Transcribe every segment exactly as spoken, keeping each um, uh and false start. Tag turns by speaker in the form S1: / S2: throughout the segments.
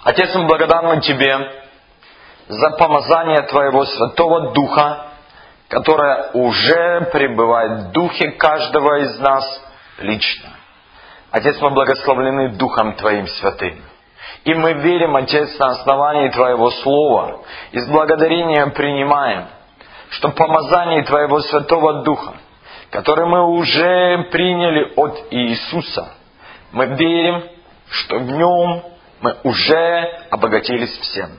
S1: Отец, мы благодарны Тебе за помазание Твоего Святого Духа, которое уже пребывает в Духе каждого из нас лично. Отец, мы благословлены Духом Твоим Святым. И мы верим, Отец, на основании Твоего Слова, и с благодарением принимаем, что помазание Твоего Святого Духа, которое мы уже приняли от Иисуса, мы верим, что в Нем мы уже обогатились всем.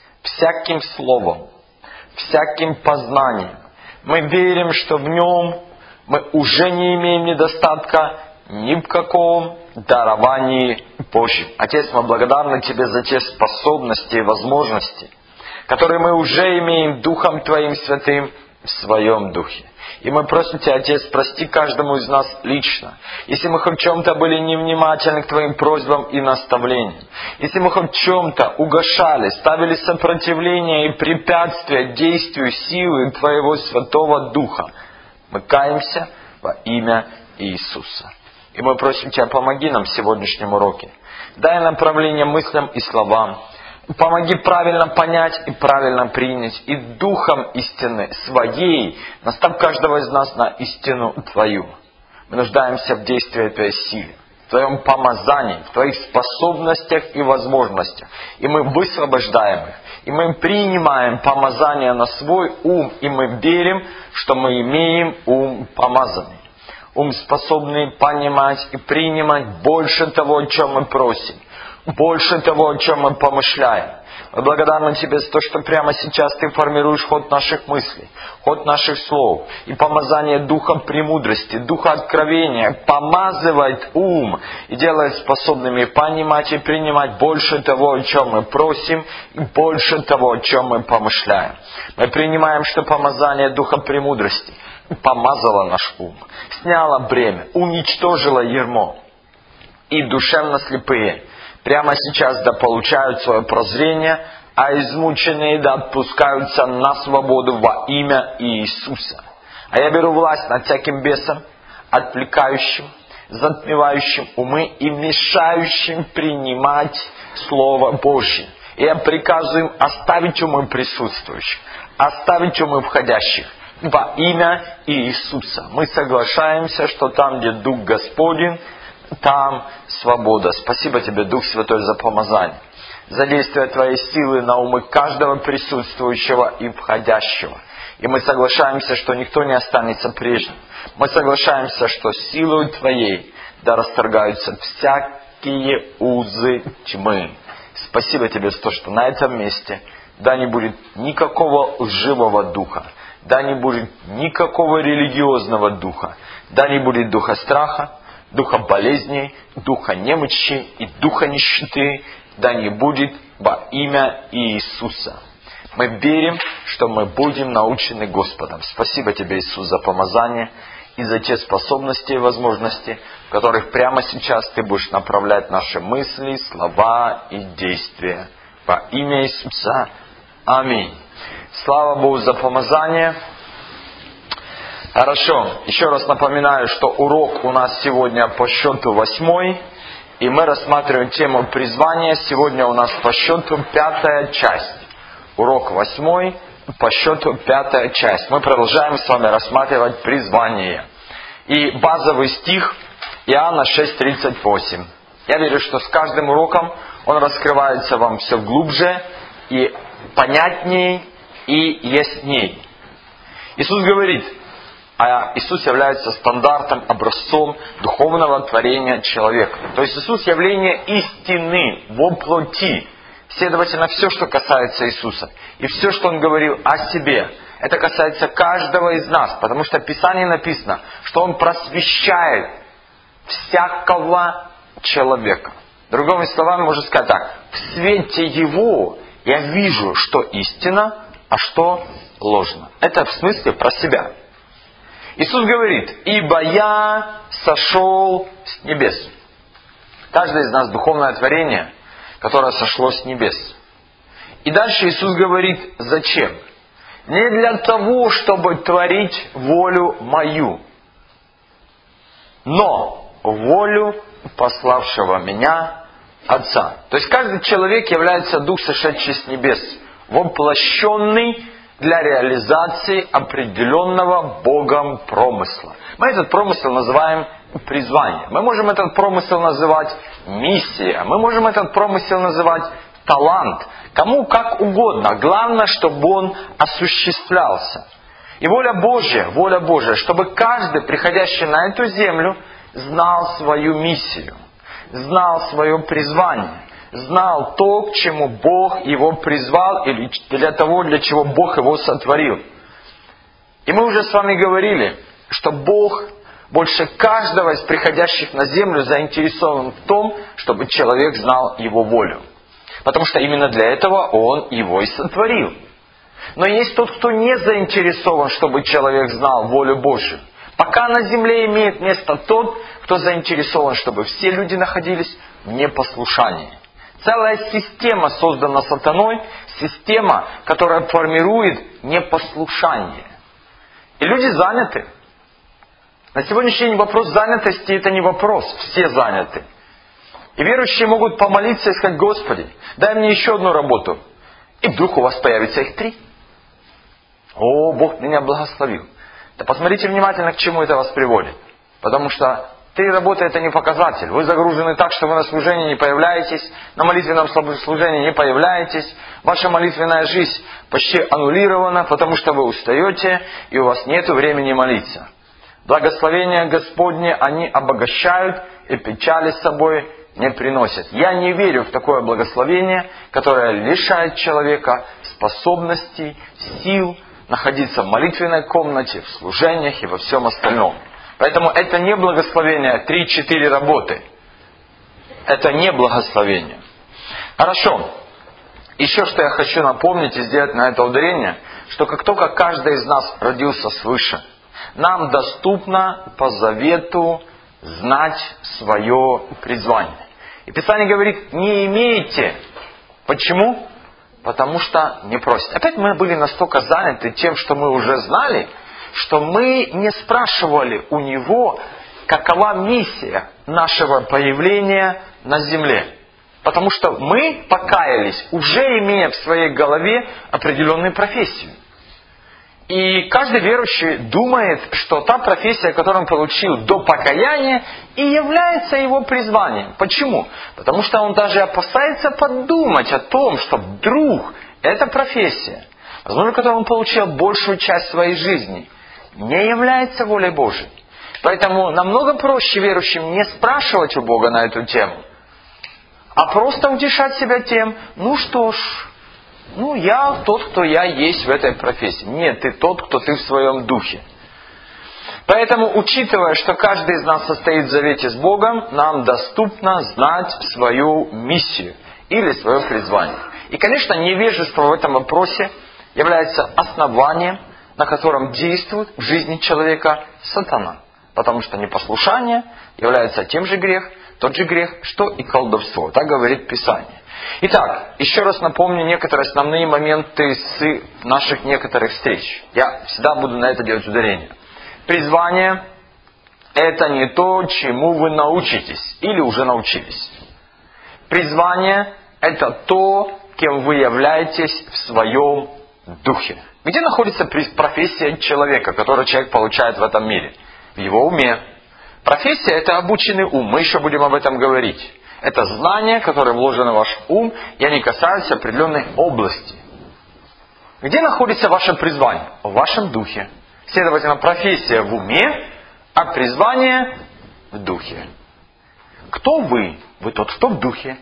S1: Всяким словом, всяким познанием. Мы верим, что в Нем мы уже не имеем недостатка ни в каком даровании Божьем. Отец, мы благодарны Тебе за те способности и возможности, которые мы уже имеем Духом Твоим Святым в Своем Духе. И мы просим Тебя, Отец, прости каждому из нас лично, если мы хоть в чем-то были невнимательны к Твоим просьбам и наставлениям, если мы хоть в чем-то угошали, ставили сопротивление и препятствия действию силы Твоего Святого Духа, мы каемся во имя Иисуса. И мы просим Тебя, помоги нам в сегодняшнем уроке. Дай направление мыслям и словам. Помоги правильно понять и правильно принять. И духом истины своей настав каждого из нас на истину Твою. Мы нуждаемся в действии Твоей силы, в Твоем помазании, в Твоих способностях и возможностях. И мы высвобождаем их. И мы принимаем помазание на свой ум. И мы верим, что мы имеем ум помазанный. Ум, способный понимать и принимать больше того, о чем мы просим. Больше того, о чем мы помышляем. Мы благодарны Тебе за то, что прямо сейчас Ты формируешь ход наших мыслей, ход наших слов. И помазание Духа премудрости, Духа откровения помазывает ум и делает способными понимать и принимать больше того, о чем мы просим, и больше того, о чем мы помышляем. Мы принимаем, что помазание Духа премудрости помазало наш ум, сняло бремя, уничтожило ярмо. И душевно слепые прямо сейчас да получают свое прозрение, а измученные да отпускаются на свободу во имя Иисуса. А я беру власть над всяким бесом, отвлекающим, затмевающим умы и мешающим принимать Слово Божье. И я приказываю им оставить умы присутствующих, оставить умы входящих во имя Иисуса. Мы соглашаемся, что там, где Дух Господень, там свобода. Спасибо Тебе, Дух Святой, за помазание, за действие Твоей силы на умы каждого присутствующего и входящего. И мы соглашаемся, что никто не останется прежним. Мы соглашаемся, что силой Твоей да расторгаются всякие узы тьмы. Спасибо Тебе за то, что на этом месте да не будет никакого лживого духа, да не будет никакого религиозного духа, да не будет духа страха, духа болезней, духа немощи и духа нищеты, да не будет во имя Иисуса. Мы верим, что мы будем научены Господом. Спасибо Тебе, Иисус, за помазание и за те способности и возможности, в которых прямо сейчас Ты будешь направлять наши мысли, слова и действия. Во имя Иисуса. Аминь. Слава Богу за помазание. Хорошо. Еще раз напоминаю, что урок у нас сегодня по счету восьмой. И мы рассматриваем тему призвания. Сегодня у нас по счету пятая часть. Урок восьмой, по счету пятая часть. Мы продолжаем с вами рассматривать призвание. И базовый стих Иоанна шесть тридцать восемь. Я верю, что с каждым уроком он раскрывается вам все глубже и понятнее и ясней. Иисус говорит, а Иисус является стандартом, образцом духовного творения человека. То есть Иисус явление истины во плоти. Следовательно, все, что касается Иисуса, и все, что Он говорил о себе, это касается каждого из нас. Потому что в Писании написано, что Он просвещает всякого человека. Другими словами, можно сказать так. В свете Его я вижу, что истина, а что ложно. Это в смысле про себя. Иисус говорит, ибо я сошел с небес. Каждый из нас духовное творение, которое сошло с небес. И дальше Иисус говорит, зачем? Не для того, чтобы творить волю мою, но волю пославшего меня Отца. То есть каждый человек является Дух, сошедший с небес, воплощенный для реализации определенного Богом промысла. Мы этот промысел называем призвание. Мы можем этот промысел называть миссия. Мы можем этот промысел называть талант. Кому как угодно. Главное, чтобы он осуществлялся. И воля Божья, воля Божья, чтобы каждый, приходящий на эту землю, знал свою миссию, знал свое призвание, знал то, к чему Бог его призвал, или для того, для чего Бог его сотворил. И мы уже с вами говорили, что Бог больше каждого из приходящих на землю заинтересован в том, чтобы человек знал его волю. Потому что именно для этого Он его и сотворил. Но есть тот, кто не заинтересован, чтобы человек знал волю Божью. Пока на земле имеет место тот, кто заинтересован, чтобы все люди находились в непослушании. Целая система создана сатаной, система, которая формирует непослушание. И люди заняты. На сегодняшний день вопрос занятости это не вопрос, все заняты. И верующие могут помолиться и сказать: Господи, дай мне еще одну работу. И вдруг у вас появится их три. О, Бог меня благословил. Да посмотрите внимательно, к чему это вас приводит. Потому что три работы это не показатель. Вы загружены так, что вы на служении не появляетесь, на молитвенном служении не появляетесь. Ваша молитвенная жизнь почти аннулирована, потому что вы устаете, и у вас нет времени молиться. Благословения Господне они обогащают, и печали с собой не приносят. Я не верю в такое благословение, которое лишает человека способностей, сил находиться в молитвенной комнате, в служениях и во всем остальном. Поэтому это не благословение три-четыре работы. Это не благословение. Хорошо. Еще что я хочу напомнить и сделать на это ударение, что как только каждый из нас родился свыше, нам доступно по завету знать свое призвание. И Писание говорит: не имеете. Почему? Потому что не просите. Опять мы были настолько заняты тем, что мы уже знали, что мы не спрашивали у Него, какова миссия нашего появления на земле. Потому что мы покаялись, уже имея в своей голове определенную профессию. И каждый верующий думает, что та профессия, которую он получил до покаяния, и является его призванием. Почему? Потому что он даже опасается подумать о том, что вдруг эта профессия, возможно, которую он получил большую часть своей жизни, не является волей Божией. Поэтому намного проще верующим не спрашивать у Бога на эту тему, а просто утешать себя тем: ну что ж, ну я тот, кто я есть в этой профессии. Нет, ты тот, кто ты в своем духе. Поэтому, учитывая, что каждый из нас состоит в завете с Богом, нам доступно знать свою миссию или свое призвание. И, конечно, невежество в этом вопросе является основанием, на котором действует в жизни человека сатана. Потому что непослушание является тем же грех, тот же грех, что и колдовство. Так говорит Писание. Итак, еще раз напомню некоторые основные моменты с наших некоторых встреч. Я всегда буду на это делать ударение. Призвание – это не то, чему вы научитесь или уже научились. Призвание – это то, кем вы являетесь в своем духе. Где находится профессия человека, которую человек получает в этом мире? В его уме. Профессия – это обученный ум. Мы еще будем об этом говорить. Это знания, которые вложены в ваш ум, и они касаются определенной области. Где находится ваше призвание? В вашем духе. Следовательно, профессия в уме, а призвание в духе. Кто вы? Вы тот, кто в духе.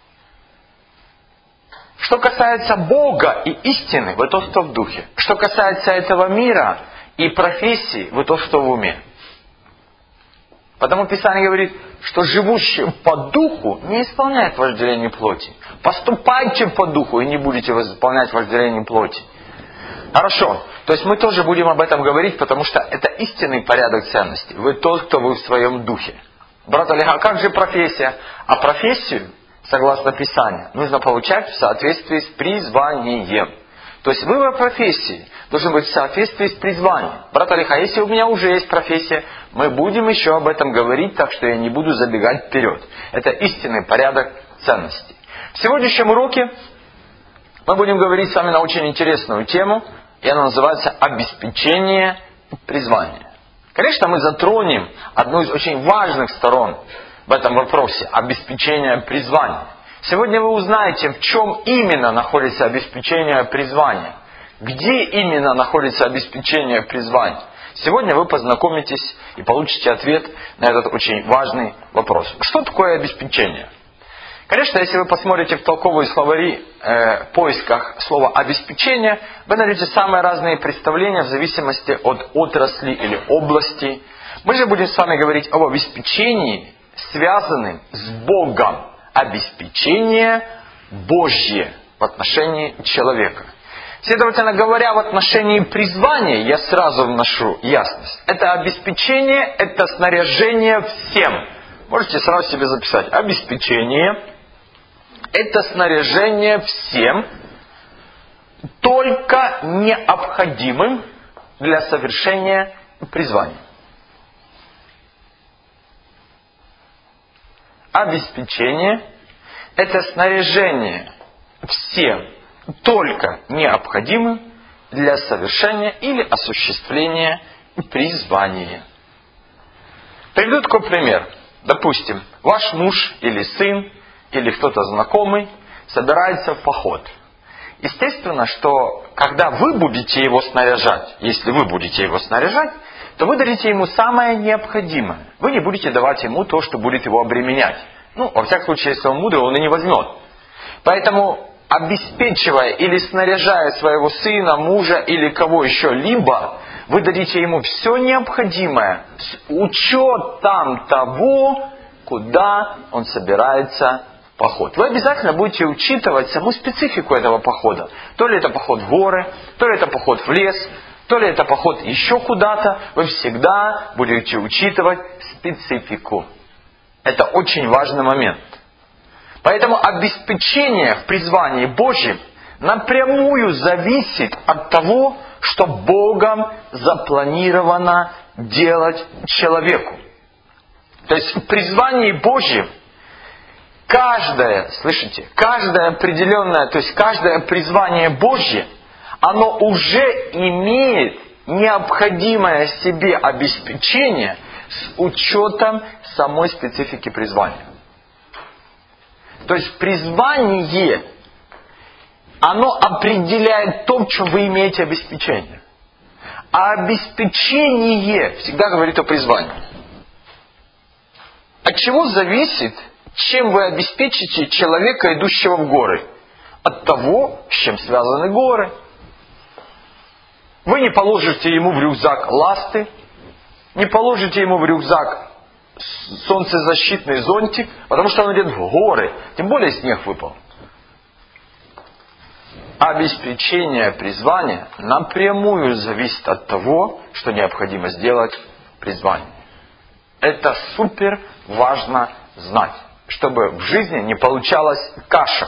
S1: Что касается Бога и истины, вы тот, кто в духе. Что касается этого мира и профессии, вы тот, кто в уме. Потому Писание говорит, что живущий по духу не исполняет вожделение плоти. Поступайте по духу и не будете исполнять вожделение плоти. Хорошо. То есть мы тоже будем об этом говорить, потому что это истинный порядок ценностей. Вы тот, кто вы в своем духе. Брат Олег, а как же профессия? А профессию, согласно Писанию, нужно получать в соответствии с призванием. То есть выбор профессии должен быть в соответствии с призванием. Брат Олег, а если у меня уже есть профессия, мы будем еще об этом говорить, так что я не буду забегать вперед. Это истинный порядок ценностей. В сегодняшнем уроке мы будем говорить с вами на очень интересную тему, и она называется «Обеспечение призвания». Конечно, мы затронем одну из очень важных сторон в этом вопросе – обеспечение призвания. Сегодня вы узнаете, в чем именно находится обеспечение призвания, где именно находится обеспечение призвания. Сегодня вы познакомитесь и получите ответ на этот очень важный вопрос. Что такое обеспечение? Конечно, если вы посмотрите в толковые словари э, в поисках слова «обеспечение», вы найдете самые разные представления в зависимости от отрасли или области. Мы же будем с вами говорить об обеспечении, связанном с Богом. Обеспечение Божье в отношении человека. Следовательно говоря, в отношении призвания я сразу вношу ясность. Это обеспечение, это снаряжение всем. Можете сразу себе записать. Обеспечение – это снаряжение всем, только необходимым для совершения призвания. Обеспечение – это снаряжение всем, только необходимым для совершения или осуществления призвания. Приведу такой пример. Допустим, ваш муж или сын, или кто-то знакомый собирается в поход. Естественно, что когда вы будете его снаряжать, если вы будете его снаряжать, то вы дадите ему самое необходимое. Вы не будете давать ему то, что будет его обременять. Ну, во всяком случае, если он мудрый, он и не возьмет. Поэтому, обеспечивая или снаряжая своего сына, мужа или кого еще-либо, вы дадите ему все необходимое с учетом того, куда он собирается в поход. Вы обязательно будете учитывать саму специфику этого похода. То ли это поход в горы, то ли это поход в лес, то ли это поход еще куда-то. Вы всегда будете учитывать специфику. Это очень важный момент. Поэтому обеспечение в призвании Божьем напрямую зависит от того, что Богом запланировано делать человеку. То есть в призвании Божьем каждое, слышите, каждое определенное, то есть каждое призвание Божье, оно уже имеет необходимое себе обеспечение с учетом самой специфики призвания. То есть призвание, оно определяет то, в чем вы имеете обеспечение. А обеспечение всегда говорит о призвании. От чего зависит, чем вы обеспечите человека, идущего в горы? От того, с чем связаны горы. Вы не положите ему в рюкзак ласты, не положите ему в рюкзак солнцезащитный зонтик, потому что он идет в горы, тем более снег выпал. Обеспечение призвания напрямую зависит от того, что необходимо сделать в призвании. Это супер важно знать, чтобы в жизни не получалась каша.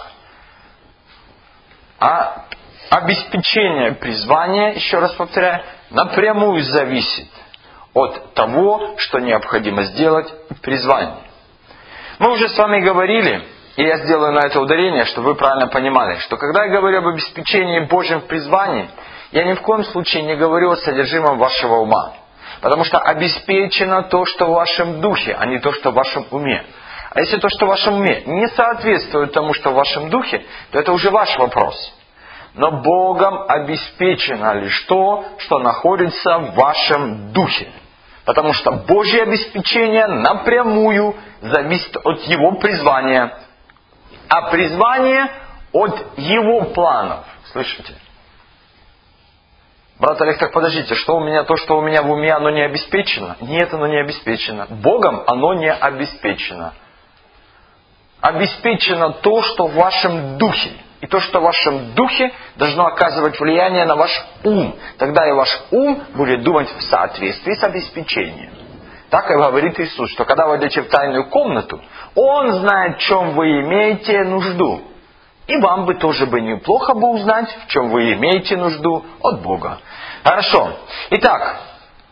S1: А обеспечение призвания, еще раз повторяю, напрямую зависит от того, что необходимо сделать в призвании. Мы уже с вами говорили, и я сделаю на это ударение, чтобы вы правильно понимали, что когда я говорю об обеспечении Божьем в призвании, я ни в коем случае не говорю о содержимом вашего ума. Потому что обеспечено то, что в вашем духе, а не то, что в вашем уме. А если то, что в вашем уме, не соответствует тому, что в вашем духе, то это уже ваш вопрос. Но Богом обеспечено лишь то, что находится в вашем духе. Потому что Божье обеспечение напрямую зависит от Его призвания. А призвание от Его планов. Слышите? Брат Олег, так подождите, что у меня, то, что у меня в уме, оно не обеспечено? Нет, оно не обеспечено. Богом оно не обеспечено. Обеспечено то, что в вашем духе. И то, что в вашем духе, должно оказывать влияние на ваш ум. Тогда и ваш ум будет думать в соответствии с обеспечением. Так и говорит Иисус, что когда вы идете в тайную комнату, Он знает, в чем вы имеете нужду. И вам бы тоже бы неплохо бы узнать, в чем вы имеете нужду от Бога. Хорошо. Итак,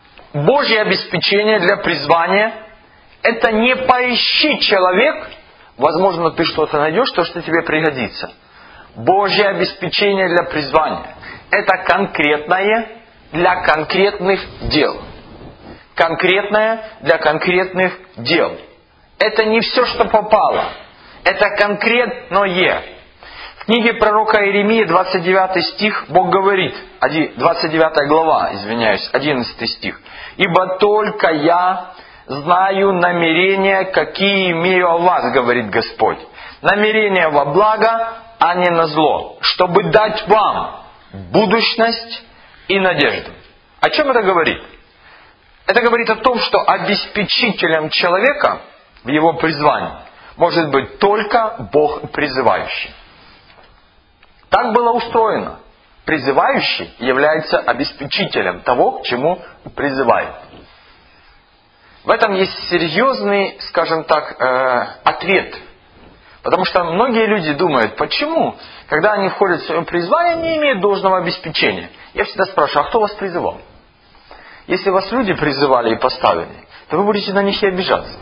S1: Божье обеспечение для призвания – это не поищи человек, возможно, ты что-то найдешь, то, что тебе пригодится. Божье обеспечение для призвания. Это конкретное для конкретных дел. Конкретное для конкретных дел. Это не все, что попало. Это конкретное. В книге пророка Иеремии, двадцать девятый стих, Бог говорит, двадцать девятая глава, извиняюсь, одиннадцатый стих. «Ибо только я знаю намерения, какие имею о вас, говорит Господь. Намерения во благо, а не на зло, чтобы дать вам будущность и надежду». О чем это говорит? Это говорит о том, что обеспечителем человека в его призвании может быть только Бог призывающий. Так было устроено. Призывающий является обеспечителем того, к чему призывает. В этом есть серьезный, скажем так, э, ответ. Потому что многие люди думают, почему, когда они входят в свое призвание, они не имеют должного обеспечения. Я всегда спрашиваю, а кто вас призывал? Если вас люди призывали и поставили, то вы будете на них и обижаться.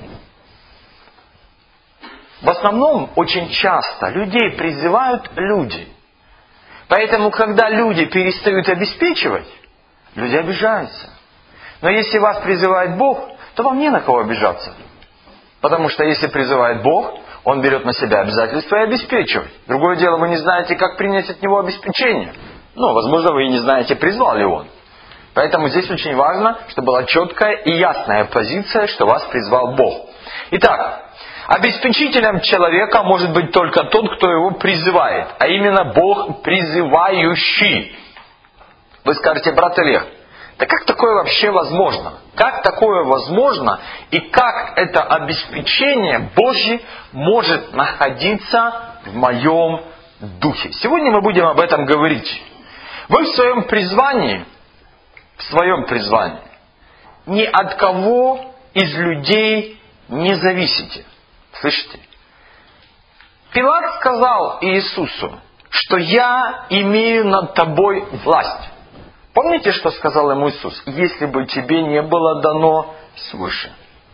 S1: В основном, очень часто, людей призывают люди. Поэтому, когда люди перестают обеспечивать, люди обижаются. Но если вас призывает Бог, то вам не на кого обижаться. Потому что если призывает Бог, Он берет на себя обязательство и обеспечивать. Другое дело, вы не знаете, как принять от Него обеспечение. Ну, возможно, вы и не знаете, призвал ли Он. Поэтому здесь очень важно, чтобы была четкая и ясная позиция, что вас призвал Бог. Итак, обеспечителем человека может быть только тот, кто его призывает, а именно Бог призывающий. Вы скажете, брат Олег, да как такое вообще возможно? Как такое возможно и как это обеспечение Божье может находиться в моем духе? Сегодня мы будем об этом говорить. Вы в своем призвании, в своем призвании ни от кого из людей не зависите. Слышите? Пилат сказал Иисусу, что я имею над тобой власть. Помните, что сказал ему Иисус? Если бы тебе не было дано свыше.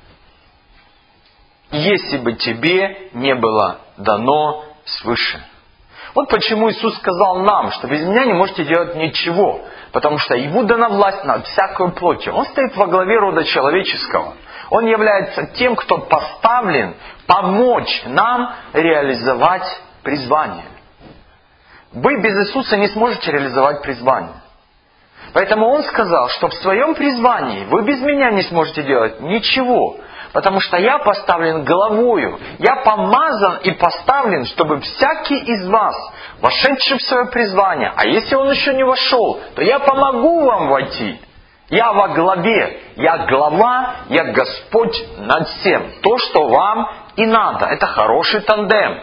S1: Если бы тебе не было дано свыше. Вот почему Иисус сказал нам, что без меня не можете делать ничего. Потому что ему дана власть над всякой плотью. Он стоит во главе рода человеческого. Он является тем, кто поставлен помочь нам реализовать призвание. Вы без Иисуса не сможете реализовать призвание. Поэтому Он сказал, что в своем призвании вы без меня не сможете делать ничего. Потому что я поставлен главою. Я помазан и поставлен, чтобы всякий из вас, вошедший в свое призвание, а если он еще не вошел, то я помогу вам войти. Я во главе, я глава, я Господь над всем. То, что вам и надо. Это хороший тандем.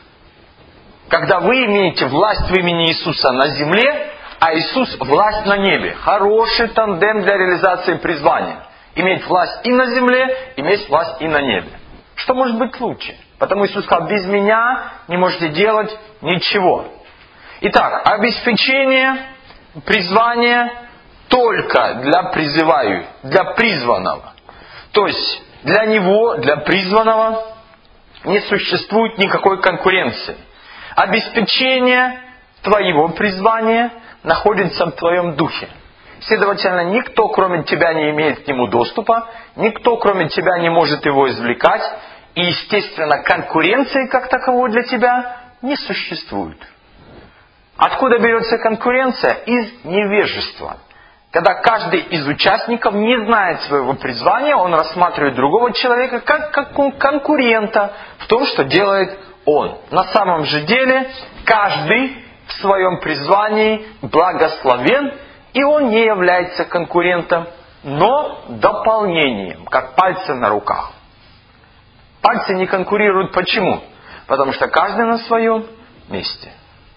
S1: Когда вы имеете власть в имени Иисуса на земле, а Иисус власть на небе. Хороший тандем для реализации призвания. Иметь власть и на земле, иметь власть и на небе. Что может быть лучше? Потому Иисус сказал, без меня не можете делать ничего. Итак, обеспечение, призвание только для призываю, для призванного. То есть, для него, для призванного не существует никакой конкуренции. Обеспечение твоего призвания находится в твоем духе. Следовательно, никто, кроме тебя, не имеет к нему доступа, никто, кроме тебя, не может его извлекать, и, естественно, конкуренции как таковой для тебя не существует. Откуда берется конкуренция? Из невежества. Когда каждый из участников не знает своего призвания, он рассматривает другого человека как, как конкурента в том, что делает он. На самом же деле, каждый в своем призвании благословен, и он не является конкурентом, но дополнением, как пальцы на руках. Пальцы не конкурируют. Почему? Потому что каждый на своем месте.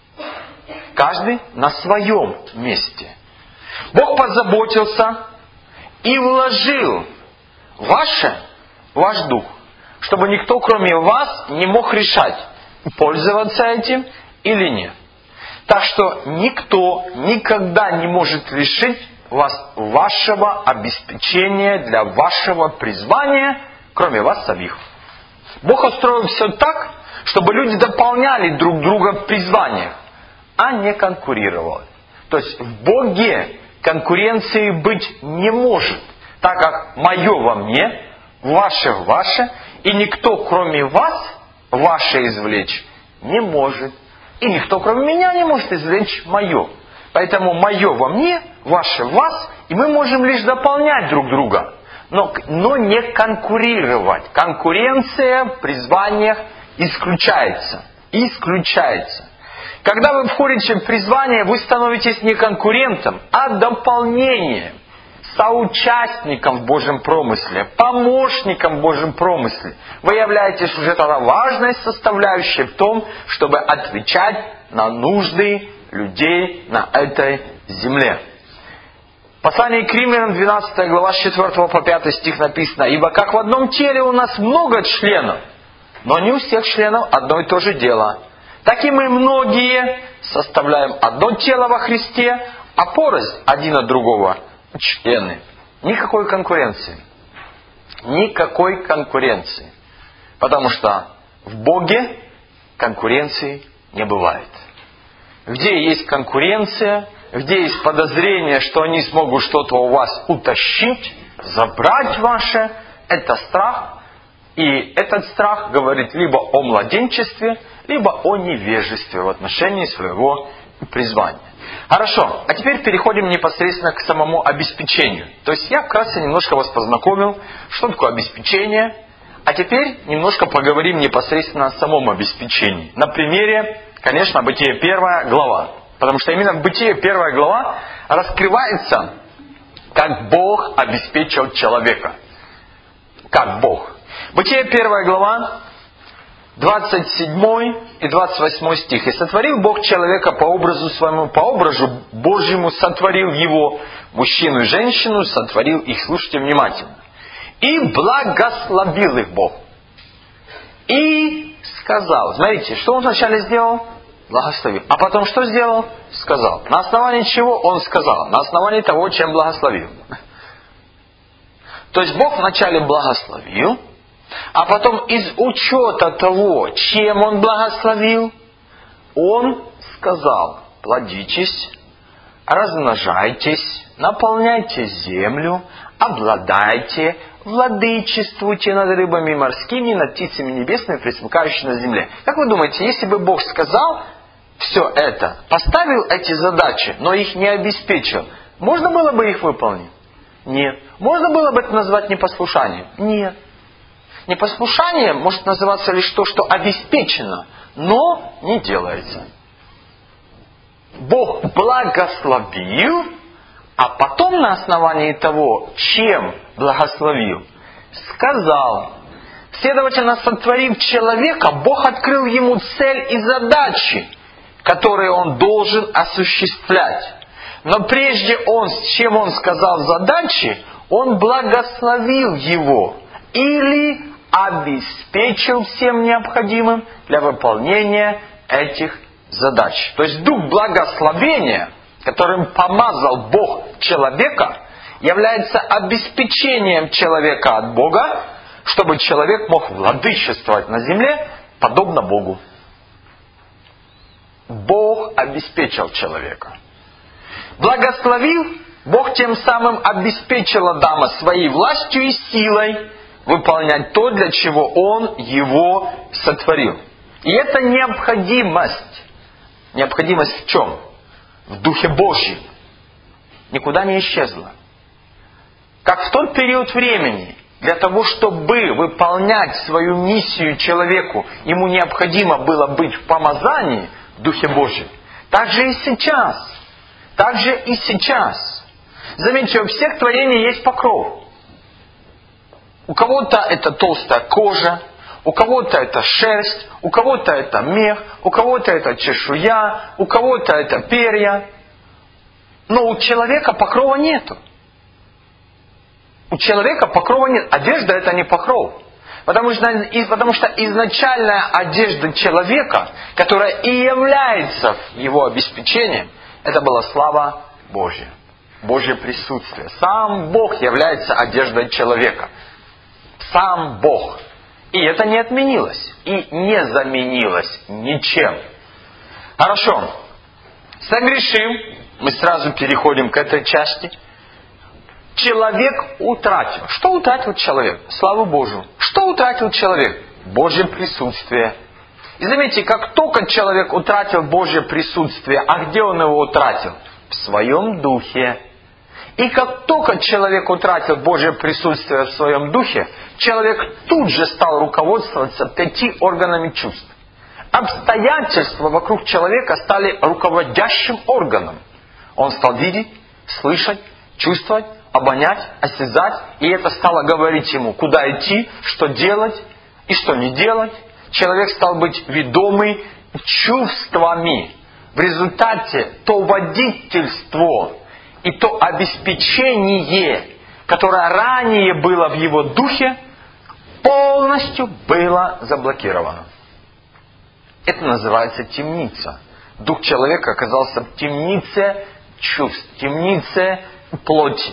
S1: Каждый на своем месте. Бог позаботился и вложил ваше, ваш дух, чтобы никто, кроме вас, не мог решать, пользоваться этим или нет. Так что никто никогда не может лишить вас вашего обеспечения для вашего призвания, кроме вас самих. Бог устроил все так, чтобы люди дополняли друг друга в призваниях, а не конкурировали. То есть в Боге конкуренции быть не может, так как мое во мне, ваше в ваше, и никто кроме вас ваше извлечь не может. И никто кроме меня не может извлечь мое. Поэтому мое во мне, ваше в вас, и мы можем лишь дополнять друг друга, но, но не конкурировать. Конкуренция в призваниях исключается. Исключается. Когда вы входите в призвание, вы становитесь не конкурентом, а дополнением, соучастником в Божьем промысле, помощником в Божьем промысле. Вы являетесь уже тогда важной составляющей в том, чтобы отвечать на нужды людей на этой земле. В послании к Римлянам, двенадцатая глава, с четвёртого по пятый стих написано: «Ибо как в одном теле у нас много членов, но не у всех членов одно и то же дело. Так и мы многие составляем одно тело во Христе, а порознь один от другого члены». Никакой конкуренции. Никакой конкуренции. Потому что в Боге конкуренции не бывает. Где есть конкуренция, где есть подозрение, что они смогут что-то у вас утащить, забрать ваше, это страх. И этот страх говорит либо о младенчестве, либо о невежестве в отношении своего призвания. Хорошо, а теперь переходим непосредственно к самому обеспечению. То есть я вкратце немножко вас познакомил, что такое обеспечение, а теперь немножко поговорим непосредственно о самом обеспечении. На примере, конечно, Бытие первая глава. Потому что именно в Бытие первая глава раскрывается, как Бог обеспечил человека. Как Бог. Бытие первая глава, двадцать седьмой и двадцать восьмой стих. «И сотворил Бог человека по образу своему, по образу Божьему сотворил его, мужчину и женщину сотворил их». Слушайте внимательно. «И благословил их Бог». И сказал. Смотрите, что он вначале сделал? Благословил. А потом что сделал? Сказал. На основании чего он сказал? На основании того, чем благословил. То есть Бог вначале благословил, а потом из учета того, чем Он благословил, Он сказал: плодитесь, размножайтесь, наполняйте землю, обладайте, владычествуйте над рыбами морскими, над птицами небесными, пресмыкающими на земле. Как вы думаете, если бы Бог сказал все это, поставил эти задачи, но их не обеспечил, можно было бы их выполнить? Нет. Можно было бы это назвать непослушанием? Нет. Непослушание может называться лишь то, что обеспечено, но не делается. Бог благословил, а потом на основании того, чем благословил, сказал. Следовательно, сотворив человека, Бог открыл ему цель и задачи, которые он должен осуществлять. Но прежде он, чем он сказал задачи, он благословил его или обеспечил всем необходимым для выполнения этих задач. То есть дух благословения, которым помазал Бог человека, является обеспечением человека от Бога, чтобы человек мог владычествовать на земле подобно Богу. Бог обеспечил человека. Благословил, Бог тем самым обеспечил Адама своей властью и силой выполнять то, для чего Он его сотворил. И это необходимость. Необходимость в чем? В Духе Божьем. Никуда не исчезла. Как в тот период времени, для того, чтобы выполнять свою миссию человеку, ему необходимо было быть в помазании в Духе Божьем. Так же и сейчас. Так же и сейчас. Заметьте, у всех творений есть покров. У кого-то это толстая кожа, у кого-то это шерсть, у кого-то это мех, у кого-то это чешуя, у кого-то это перья. Но у человека покрова нету. У человека покрова нет. Одежда это не покров. Потому что, потому что изначальная одежда человека, которая и является его обеспечением, это была слава Божья. Божье присутствие. Сам Бог является одеждой человека. Сам Бог. И это не отменилось. И не заменилось ничем. Хорошо. Согрешим. Мы сразу переходим к этой части. Человек утратил. Что утратил человек? Славу Божию. Что утратил человек? Божье присутствие. И заметьте, как только человек утратил Божье присутствие, а где он его утратил? В своем духе. И как только человек утратил Божье присутствие в своем духе, человек тут же стал руководствоваться пяти органами чувств. Обстоятельства вокруг человека стали руководящим органом. Он стал видеть, слышать, чувствовать, обонять, осязать, и это стало говорить ему, куда идти, что делать и что не делать. Человек стал быть ведомый чувствами. В результате то водительство и то обеспечение, которое ранее было в его духе, полностью было заблокировано. Это называется темница. Дух человека оказался в темнице чувств, темнице плоти.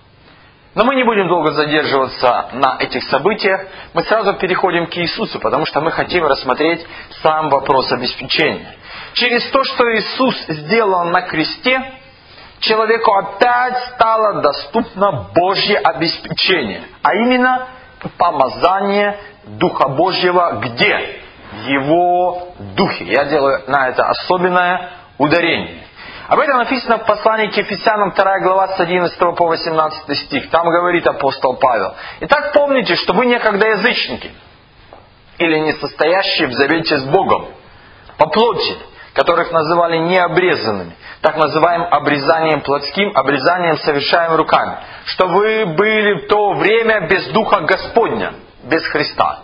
S1: Но мы не будем долго задерживаться на этих событиях. Мы сразу переходим к Иисусу, потому что мы хотим рассмотреть сам вопрос обеспечения. Через то, что Иисус сделал на кресте, человеку опять стало доступно Божье обеспечение. А именно, помазание Духа Божьего где? В Его Духе. Я делаю на это особенное ударение. Об этом написано в послании к Ефесянам, вторая глава, с одиннадцатого по восемнадцатый стих. Там говорит апостол Павел. Итак, помните, что вы некогда язычники, или не состоящие в завете с Богом, по плоти, которых называли необрезанными, так называемым обрезанием плотским, обрезанием, совершаемым руками, что вы были в то время без Духа Господня, без Христа.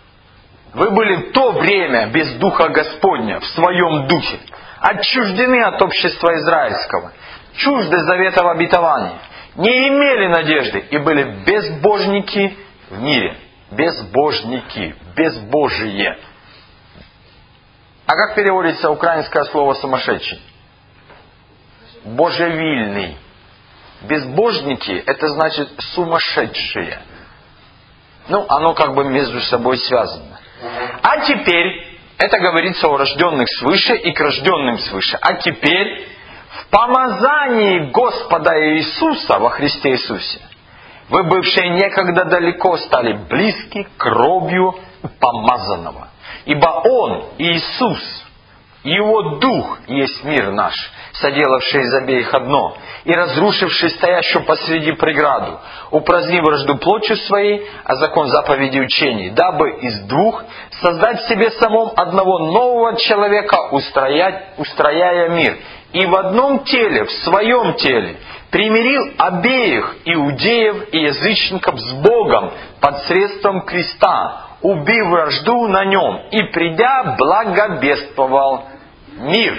S1: Вы были в то время без Духа Господня, в своем духе, отчуждены от общества израильского, чужды заветов обетования, не имели надежды и были безбожники в мире. Безбожники, безбожие. А как переводится украинское слово «сумасшедший»? Божевильный. Безбожники – это значит сумасшедшие. Ну, оно как бы между собой связано. А теперь, это говорится о рожденных свыше и к рожденным свыше. А теперь, в помазании Господа Иисуса во Христе Иисусе, вы, бывшие некогда далеко, стали близки кровью помазанного. Ибо Он, Иисус, Его Дух есть мир наш, соделавший из обеих одно, и разрушивший стоящую посреди преграду, упразднив вражду плотью своей, а закон заповеди учений, дабы из двух создать в себе самом одного нового человека, устроять, устрояя мир, и в одном теле, в своем теле, примирил обеих иудеев и язычников с Богом посредством креста, убив вражду на нем, и придя, благовествовал мир.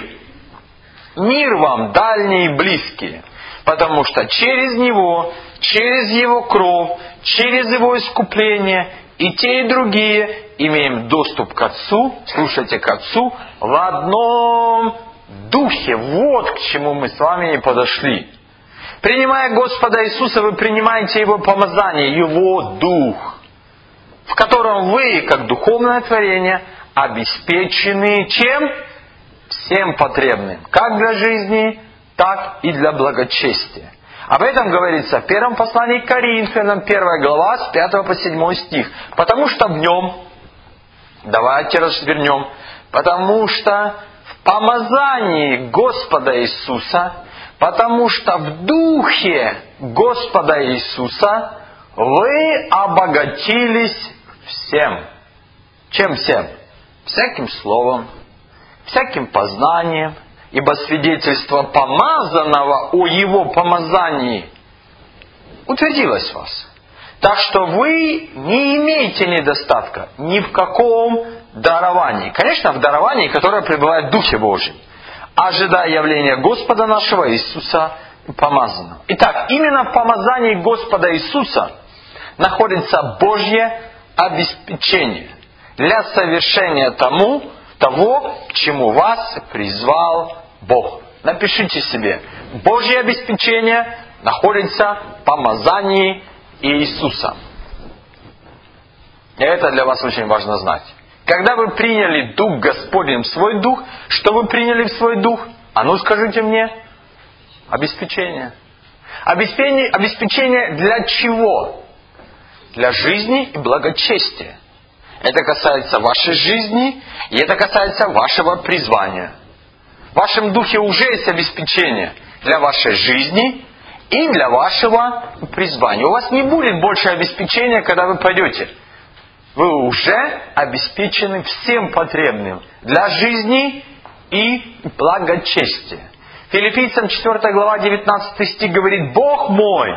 S1: Мир вам, дальние и близкие, потому что через Него, через Его кровь, через Его искупление и те, и другие имеем доступ к Отцу, слушайте, к Отцу, в одном Духе. Вот к чему мы с вами и подошли. Принимая Господа Иисуса, вы принимаете Его помазание, Его Дух, в котором вы, как духовное творение, обеспечены чем? Всем потребным. Как для жизни, так и для благочестия. Об этом говорится в первом послании к Коринфянам, первая глава, с пятого по седьмой стих. Потому что в нем, давайте развернем, потому что в помазании Господа Иисуса, потому что в Духе Господа Иисуса вы обогатились всем. Чем всем? Всяким словом, всяким познанием, ибо свидетельство помазанного о Его помазании утвердилось в вас. Так что вы не имеете недостатка ни в каком даровании. Конечно, в даровании, которое пребывает в Духе Божьем, ожидая явления Господа нашего Иисуса помазанного. Итак, именно в помазании Господа Иисуса находится Божье обеспечение для совершения тому, того, к чему вас призвал Бог. Напишите себе. Божье обеспечение находится в помазании Иисуса. И это для вас очень важно знать. Когда вы приняли Дух Господень в свой дух, что вы приняли в свой дух? А ну скажите мне. Обеспечение. Обеспечение, обеспечение для чего? Для жизни и благочестия. Это касается вашей жизни, и это касается вашего призвания. В вашем духе уже есть обеспечение для вашей жизни и для вашего призвания. У вас не будет больше обеспечения, когда вы пойдете. Вы уже обеспечены всем потребным для жизни и благочестия. Филиппийцам четвёртая глава девятнадцатый стих говорит: «Бог мой,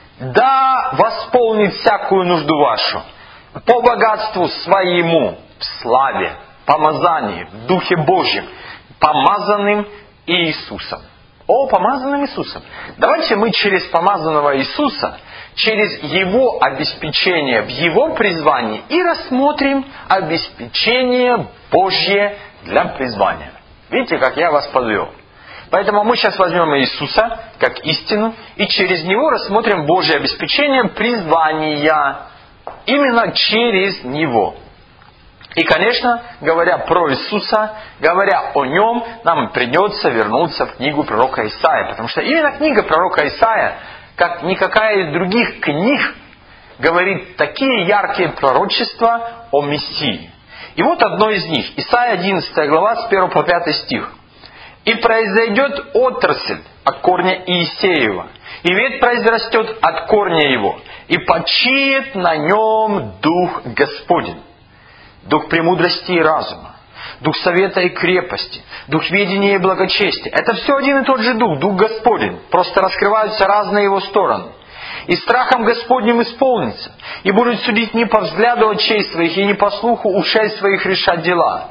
S1: да восполнит всякую нужду вашу по богатству своему в славе, помазании, в Духе Божьем, помазанным Иисусом». О, помазанным Иисусом. Давайте мы через помазанного Иисуса, через Его обеспечение в Его призвании и рассмотрим обеспечение Божье для призвания. Видите, как я вас подвел? Поэтому мы сейчас возьмем Иисуса как истину и через Него рассмотрим Божье обеспечение призвания. Именно через Него. И, конечно, говоря про Иисуса, говоря о Нем, нам придется вернуться в книгу пророка Исаия. Потому что именно книга пророка Исаия, как никакая из других книг, говорит такие яркие пророчества о Мессии. И вот одно из них. Исаия одиннадцатая глава с первого по пятый стих. «И произойдет отрасль от корня Иисеева, и ветвь произрастет от корня его, и почиет на нем Дух Господень, Дух премудрости и разума, Дух совета и крепости, Дух ведения и благочестия». Это все один и тот же Дух, Дух Господень. Просто раскрываются разные его стороны. «И страхом Господним исполнится, и будет судить не по взгляду очей своих, и не по слуху ушей своих решать дела.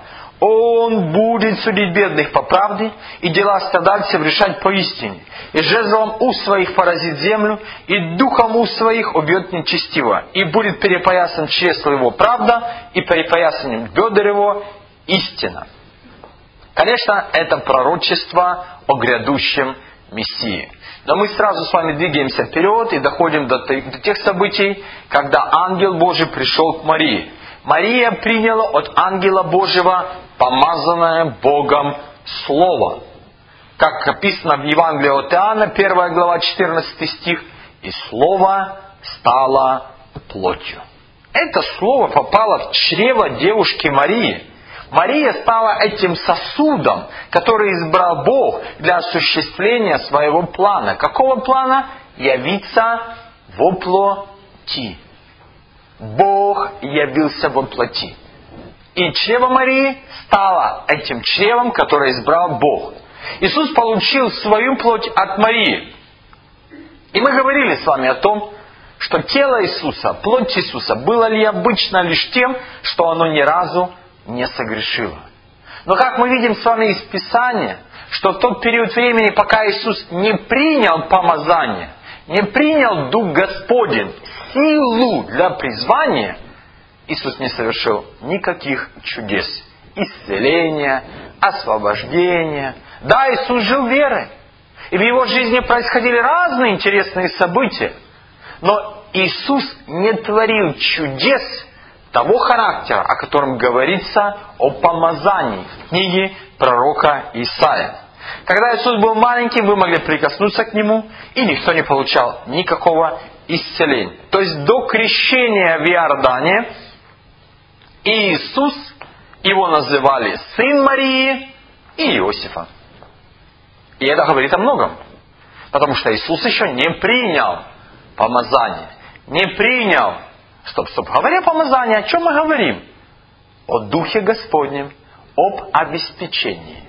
S1: Он будет судить бедных по правде, и дела страдальцев решать поистине. И жезлом уст своих поразит землю, и духом уст своих убьет нечестиво. И будет перепоясан чресло его правда, и перепоясанием бедер его истина». Конечно, это пророчество о грядущем Мессии. Но мы сразу с вами двигаемся вперед и доходим до тех событий, когда ангел Божий пришел к Марии. Мария приняла от ангела Божьего помазанное Богом Слово. Как написано в Евангелии от Иоанна, первая глава, четырнадцатый стих, «И Слово стало плотью». Это Слово попало в чрево девушки Марии. Мария стала этим сосудом, который избрал Бог для осуществления своего плана. Какого плана? Явиться во плоти. Бог явился во плоти. И чрево Марии стало этим чревом, которое избрал Бог. Иисус получил свою плоть от Марии. И мы говорили с вами о том, что тело Иисуса, плоть Иисуса, было ли обычно лишь тем, что оно ни разу не согрешило. Но как мы видим с вами из Писания, что в тот период времени, пока Иисус не принял помазание, не принял Дух Господень, силу для призвания, Иисус не совершил никаких чудес. Исцеления, освобождения. Да, Иисус жил верой. И в Его жизни происходили разные интересные события. Но Иисус не творил чудес того характера, о котором говорится о помазании в книге пророка Исаия. Когда Иисус был маленьким, вы могли прикоснуться к Нему, и никто не получал никакого исцеления. То есть до крещения в Иордане Иисус, Его называли сын Марии и Иосифа. И это говорит о многом. Потому что Иисус еще не принял помазание. Не принял. Стоп, стоп. Говоря о помазании, о чем мы говорим? О Духе Господнем, об обеспечении.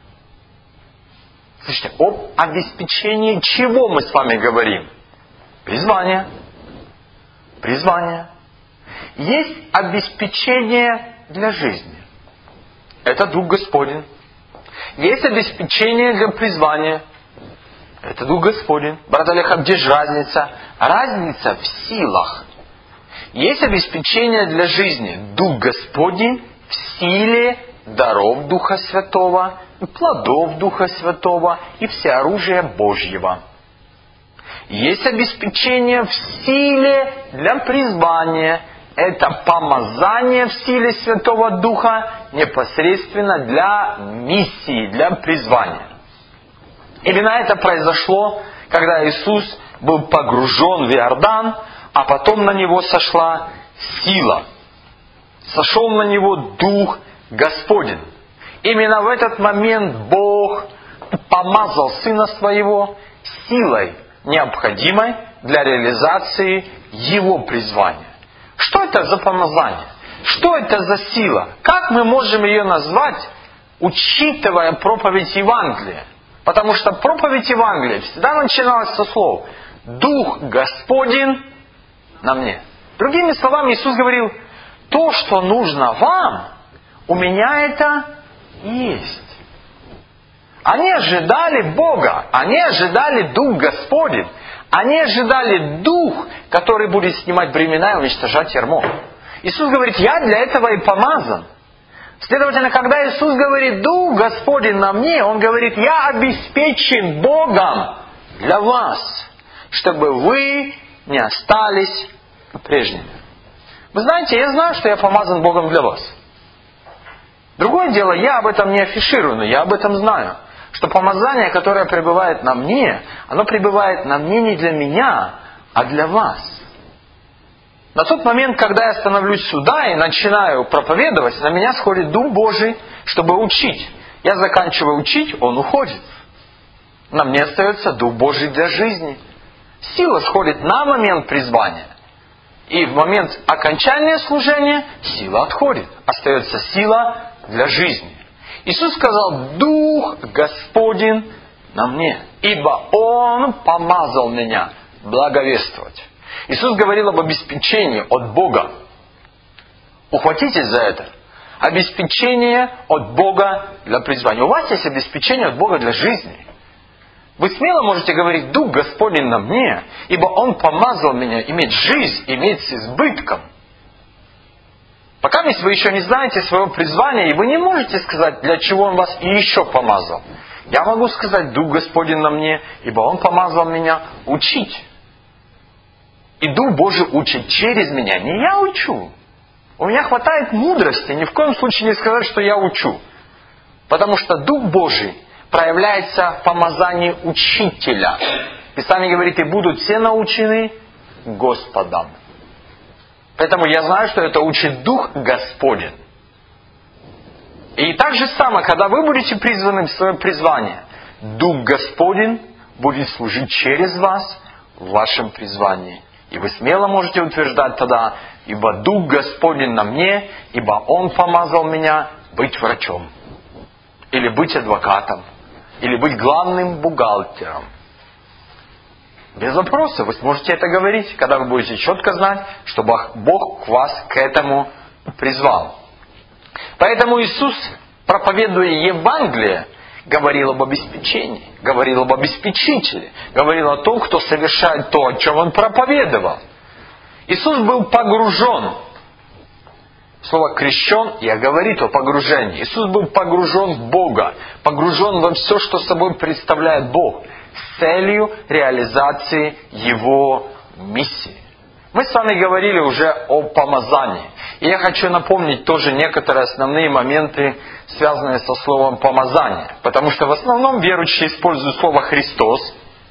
S1: Слушайте, об обеспечении чего мы с вами говорим? Призвание. Призвание. Есть обеспечение для жизни. Это Дух Господень. Есть обеспечение для призвания. Это Дух Господень. Брат Олег, а где же разница? Разница в силах. Есть обеспечение для жизни. Дух Господень в силе даров Духа Святого, плодов Духа Святого и всеоружия Божьего. Есть обеспечение в силе для призвания. это помазание в силе Святого Духа непосредственно для миссии, для призвания. Именно это произошло, когда Иисус был погружен в Иордан, а потом на Него сошла сила. Сошел на Него Дух Господень. Именно в этот момент Бог помазал Сына Своего силой, необходимой для реализации Его призвания. Что это за помазание? Что это за сила? Как мы можем ее назвать, учитывая проповедь Евангелия? Потому что проповедь Евангелия всегда начиналась со слов «Дух Господень на мне». Другими словами, Иисус говорил, то, что нужно вам, у меня это есть. Они ожидали Бога, они ожидали Дух Господень, они ожидали Дух, который будет снимать бремена и уничтожать ярмо. Иисус говорит, я для этого и помазан. Следовательно, когда Иисус говорит, Дух Господень на мне, Он говорит, я обеспечен Богом для вас, чтобы вы не остались прежними. Вы знаете, я знаю, что я помазан Богом для вас. Другое дело, я об этом не афиширую, но я об этом знаю. Что помазание, которое пребывает на мне, оно пребывает на мне не для меня, а для вас. На тот момент, когда я становлюсь сюда и начинаю проповедовать, на меня сходит Дух Божий, чтобы учить. Я заканчиваю учить, Он уходит. На мне остается Дух Божий для жизни. Сила сходит на момент призвания. И в момент окончания служения сила отходит. Остается сила для жизни. Иисус сказал, Дух Господень на мне, ибо Он помазал меня благовествовать. Иисус говорил об обеспечении от Бога. Ухватитесь за это. Обеспечение от Бога для призвания. У вас есть обеспечение от Бога для жизни. Вы смело можете говорить, Дух Господень на мне, ибо Он помазал меня иметь жизнь, иметь с избытком. Пока вы еще не знаете своего призвания, и вы не можете сказать, для чего Он вас и еще помазал. Я могу сказать, Дух Господень на мне, ибо Он помазал меня учить. И Дух Божий учит через меня. Не я учу. У меня хватает мудрости ни в коем случае не сказать, что я учу. Потому что Дух Божий проявляется в помазании учителя. Писание говорит, и будут все научены Господом. Поэтому я знаю, что это учит Дух Господень. И так же самое, когда вы будете призваны в свое призвание, Дух Господень будет служить через вас в вашем призвании. И вы смело можете утверждать тогда, ибо Дух Господень на мне, ибо Он помазал меня быть врачом. Или быть адвокатом. Или быть главным бухгалтером. Без вопроса, вы сможете это говорить, когда вы будете четко знать, что Бог вас к этому призвал. Поэтому Иисус, проповедуя Евангелие, говорил об обеспечении, говорил об обеспечителе, говорил о том, кто совершает то, о чем Он проповедовал. Иисус был погружен. Слово «крещен» я говорит о погружении. Иисус был погружен в Бога, погружен во все, что собой представляет Бог, с целью реализации Его миссии. Мы с вами говорили уже о помазании. И я хочу напомнить тоже некоторые основные моменты, связанные со словом «помазание». Потому что в основном верующие используют слово «Христос».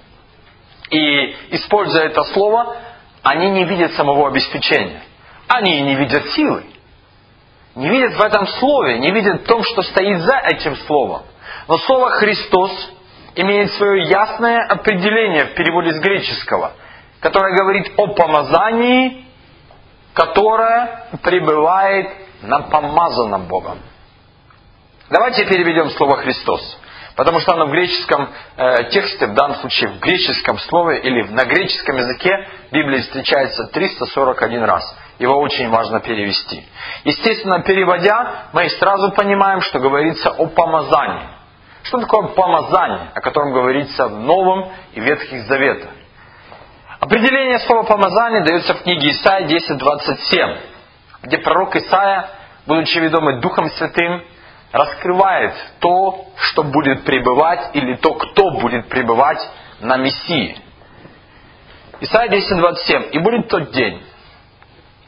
S1: И, используя это слово, они не видят самого обеспечения. Они не видят силы. Не видят в этом слове, не видят в том, что стоит за этим словом. Но слово «Христос» имеет свое ясное определение в переводе с греческого, которое говорит о помазании, которое пребывает на помазанном Богом. Давайте переведем слово «Христос», потому что оно в греческом э, тексте, в данном случае в греческом слове или на греческом языке в Библии встречается триста сорок один раз. Его очень важно перевести. Естественно, переводя, мы сразу понимаем, что говорится о помазании. Что такое помазание, о котором говорится в Новом и Ветхих Заветах? Определение слова «помазание» дается в книге Исаия десять двадцать семь, где пророк Исаия, будучи ведомый Духом Святым, раскрывает то, что будет пребывать, или то, кто будет пребывать на Мессии. Исаия десять двадцать семь. «И будет тот день,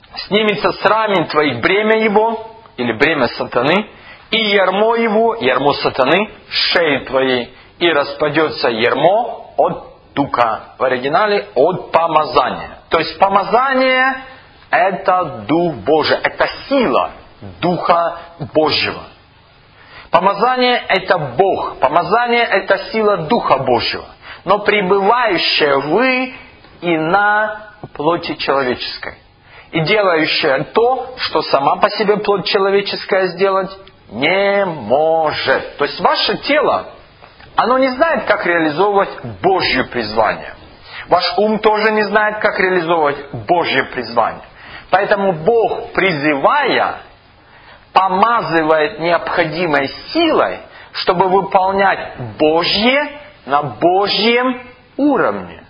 S1: Снимется с рамен твоих бремя его, или бремя сатаны, и ярмо его, ярмо сатаны, с шеи твоей, и распадется ярмо от духа. В оригинале от помазания. То есть помазание — это Дух Божий, это сила Духа Божьего. Помазание — это Бог, помазание — это сила Духа Божьего, но пребывающая вы и на плоти человеческой, и делающая то, что сама по себе плоть человеческая сделать не может. То есть ваше тело, оно не знает, как реализовывать Божье призвание. Ваш ум тоже не знает, как реализовывать Божье призвание. Поэтому Бог, призывая, помазывает необходимой силой, чтобы выполнять Божье на Божьем уровне.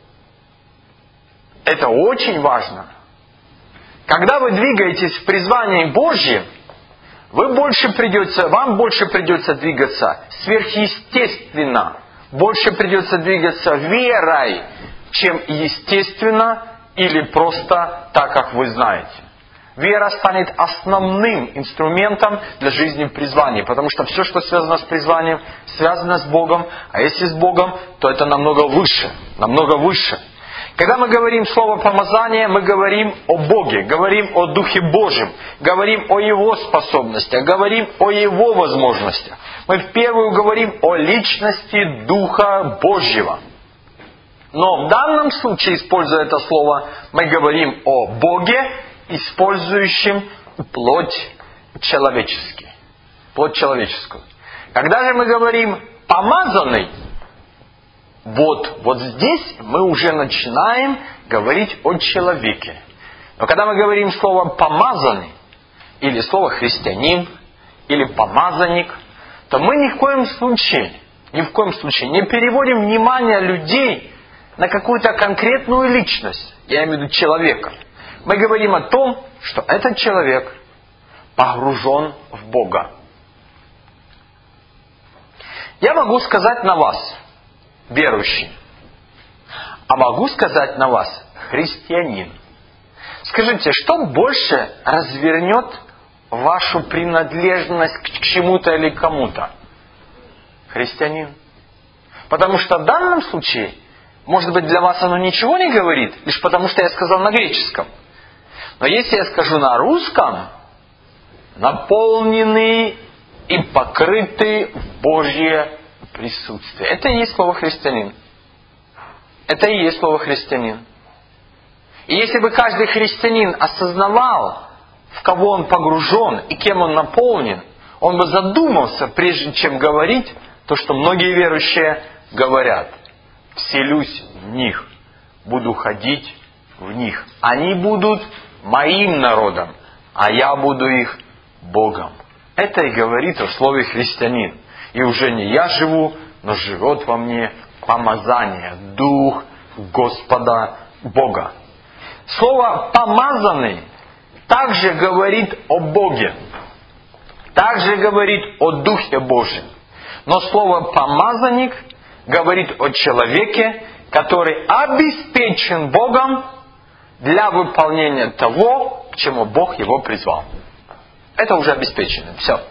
S1: Это очень важно. Когда вы двигаетесь в призвании Божьем, вы больше придется, вам больше придется двигаться сверхъестественно, больше придется двигаться верой, чем естественно или просто так, как вы знаете. Вера станет основным инструментом для жизни в призвании, потому что все, что связано с призванием, связано с Богом, а если с Богом, то это намного выше, намного выше. Когда мы говорим слово «помазание», мы говорим о Боге, говорим о Духе Божьем, говорим о Его способностях, говорим о Его возможностях. Мы в первую говорим о личности Духа Божьего. Но в данном случае, используя это слово, мы говорим о Боге, использующем плоть человеческую. Плоть человеческую. Когда же мы говорим «помазанный», Вот, вот здесь мы уже начинаем говорить о человеке. Но когда мы говорим слово «помазанный», или слово «христианин», или «помазанник», то мы ни в коем случае, ни в коем случае не переводим внимание людей на какую-то конкретную личность, я имею в виду человека. Мы говорим о том, что этот человек погружен в Бога. Я могу сказать на вас, верующий, а могу сказать на вас, христианин. Скажите, что больше развернет вашу принадлежность к чему-то или кому-то? Христианин. Потому что в данном случае, может быть, для вас оно ничего не говорит, лишь потому что я сказал на греческом. Но если я скажу на русском, наполненный и покрытый в Божье присутствие. Это и есть слово «христианин». Это и есть слово «христианин». И если бы каждый христианин осознавал, в кого он погружен и кем он наполнен, он бы задумался, прежде чем говорить то, что многие верующие говорят. «Вселюсь в них, буду ходить в них. Они будут моим народом, а я буду их Богом». Это и говорит о слове «христианин». И уже не я живу, но живет во мне помазание, Дух Господа Бога. Слово «помазанный» также говорит о Боге, также говорит о Духе Божьем. Но слово «помазанник» говорит о человеке, который обеспечен Богом для выполнения того, к чему Бог его призвал. Это уже обеспечено. Все.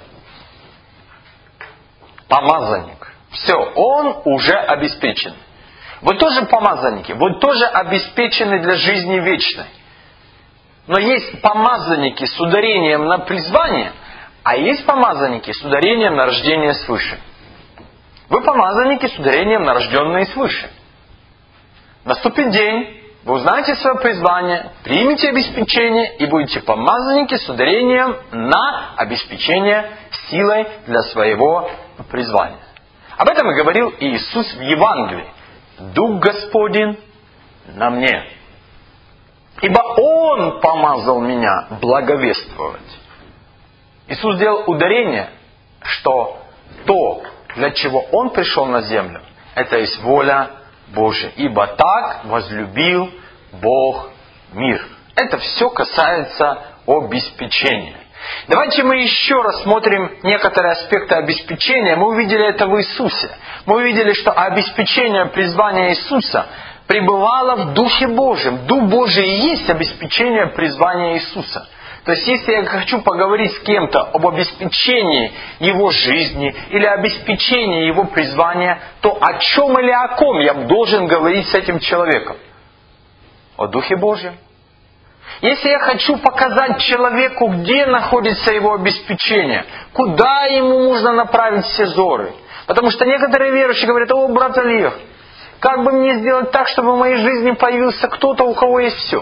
S1: Помазанник. Все, он уже обеспечен. Вы тоже помазанники, вы тоже обеспечены для жизни вечной. Но есть помазанники с ударением на призвание, а есть помазанники с ударением на рождение свыше. Вы помазанники с ударением на рожденные свыше. Наступит день, вы узнаете свое призвание, примете обеспечение и будете помазанники с ударением на обеспечение силой для своего призвания. Об этом и говорил Иисус в Евангелии. «Дух Господень на мне, ибо Он помазал меня благовествовать». Иисус сделал ударение, что то, для чего Он пришел на землю, это есть воля Божия. «Ибо так возлюбил Бог мир». Это все касается обеспечения. Давайте мы еще рассмотрим некоторые аспекты обеспечения. Мы увидели это в Иисусе. Мы увидели, что обеспечение призвания Иисуса пребывала в Духе Божьем. Дух Божий и есть обеспечение призвания Иисуса. То есть, если я хочу поговорить с кем-то об обеспечении его жизни или обеспечении его призвания, то о чем или о ком я должен говорить с этим человеком? О Духе Божьем. Если я хочу показать человеку, где находится его обеспечение, куда ему нужно направить все зоры. Потому что некоторые верующие говорят: о, брат Олег, как бы мне сделать так, чтобы в моей жизни появился кто-то, у кого есть все?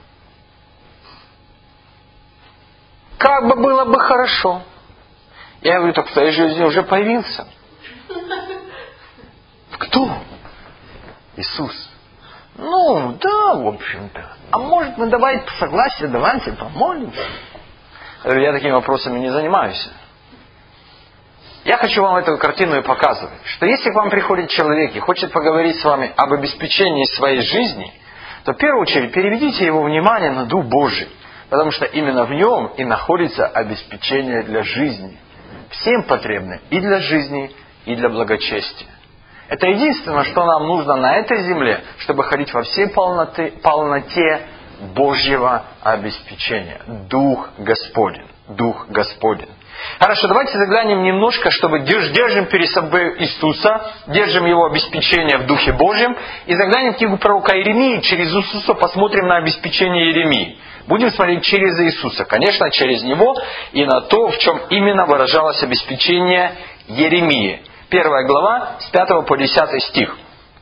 S1: Как бы было бы хорошо. Я говорю: так в твоей жизни уже появился. Кто? Иисус. Ну, да, в общем-то. А может, мы давайте по согласию, давайте помолимся. Я такими вопросами не занимаюсь. Я хочу вам эту картину и показывать, что если к вам приходит человек и хочет поговорить с вами об обеспечении своей жизни, то в первую очередь переведите его внимание на Дух Божий, потому что именно в нем и находится обеспечение для жизни. Всем потребно и для жизни, и для благочестия. Это единственное, что нам нужно на этой земле, чтобы ходить во всей полноте, полноте Божьего обеспечения. Дух Господень. Дух Господень. Хорошо, давайте заглянем немножко, чтобы держ, держим перед собой Иисуса, держим Его обеспечение в Духе Божьем, и заглянем в книгу пророка Иеремии, через Иисуса посмотрим на обеспечение Иеремии. Будем смотреть через Иисуса, конечно, через Него, и на то, в чем именно выражалось обеспечение Иеремии. Первая глава, с пятого по десятый стих.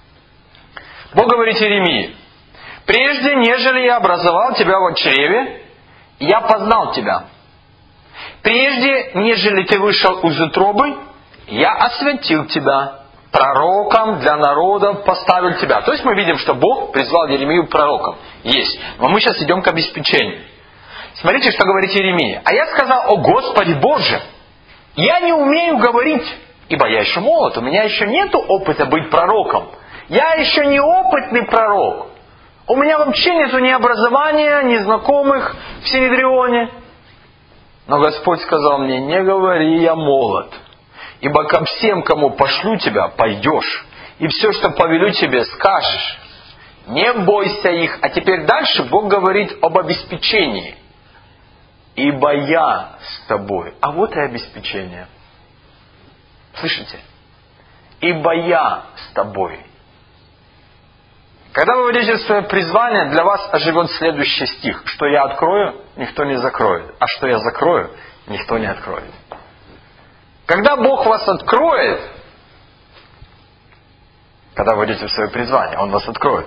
S1: Бог говорит Иеремии: «Прежде, нежели я образовал тебя в чреве, я познал тебя. Прежде, нежели ты вышел из утробы, я осветил тебя. Пророком для народов поставил тебя». То есть мы видим, что Бог призвал Иеремию пророком. Есть. Но мы сейчас идем к обеспечению. Смотрите, что говорит Иеремия. «А я сказал: о Господи Боже, я не умею говорить, ибо я еще молод, у меня еще нет опыта быть пророком. Я еще не опытный пророк. У меня вообще нету ни образования, ни знакомых в Синедрионе». Но Господь сказал мне: не говори, я молод, ибо ко всем, кому пошлю тебя, пойдешь, и все, что повелю тебе, скажешь. Не бойся их. А теперь дальше Бог говорит об обеспечении. Ибо я с тобой. А вот и обеспечение. Слышите? Ибо я с тобой. Когда вы выйдете в свое призвание, для вас оживет следующий стих. Что я открою, никто не закроет. А что я закрою, никто не откроет. Когда Бог вас откроет, когда вы выйдете в свое призвание, Он вас откроет.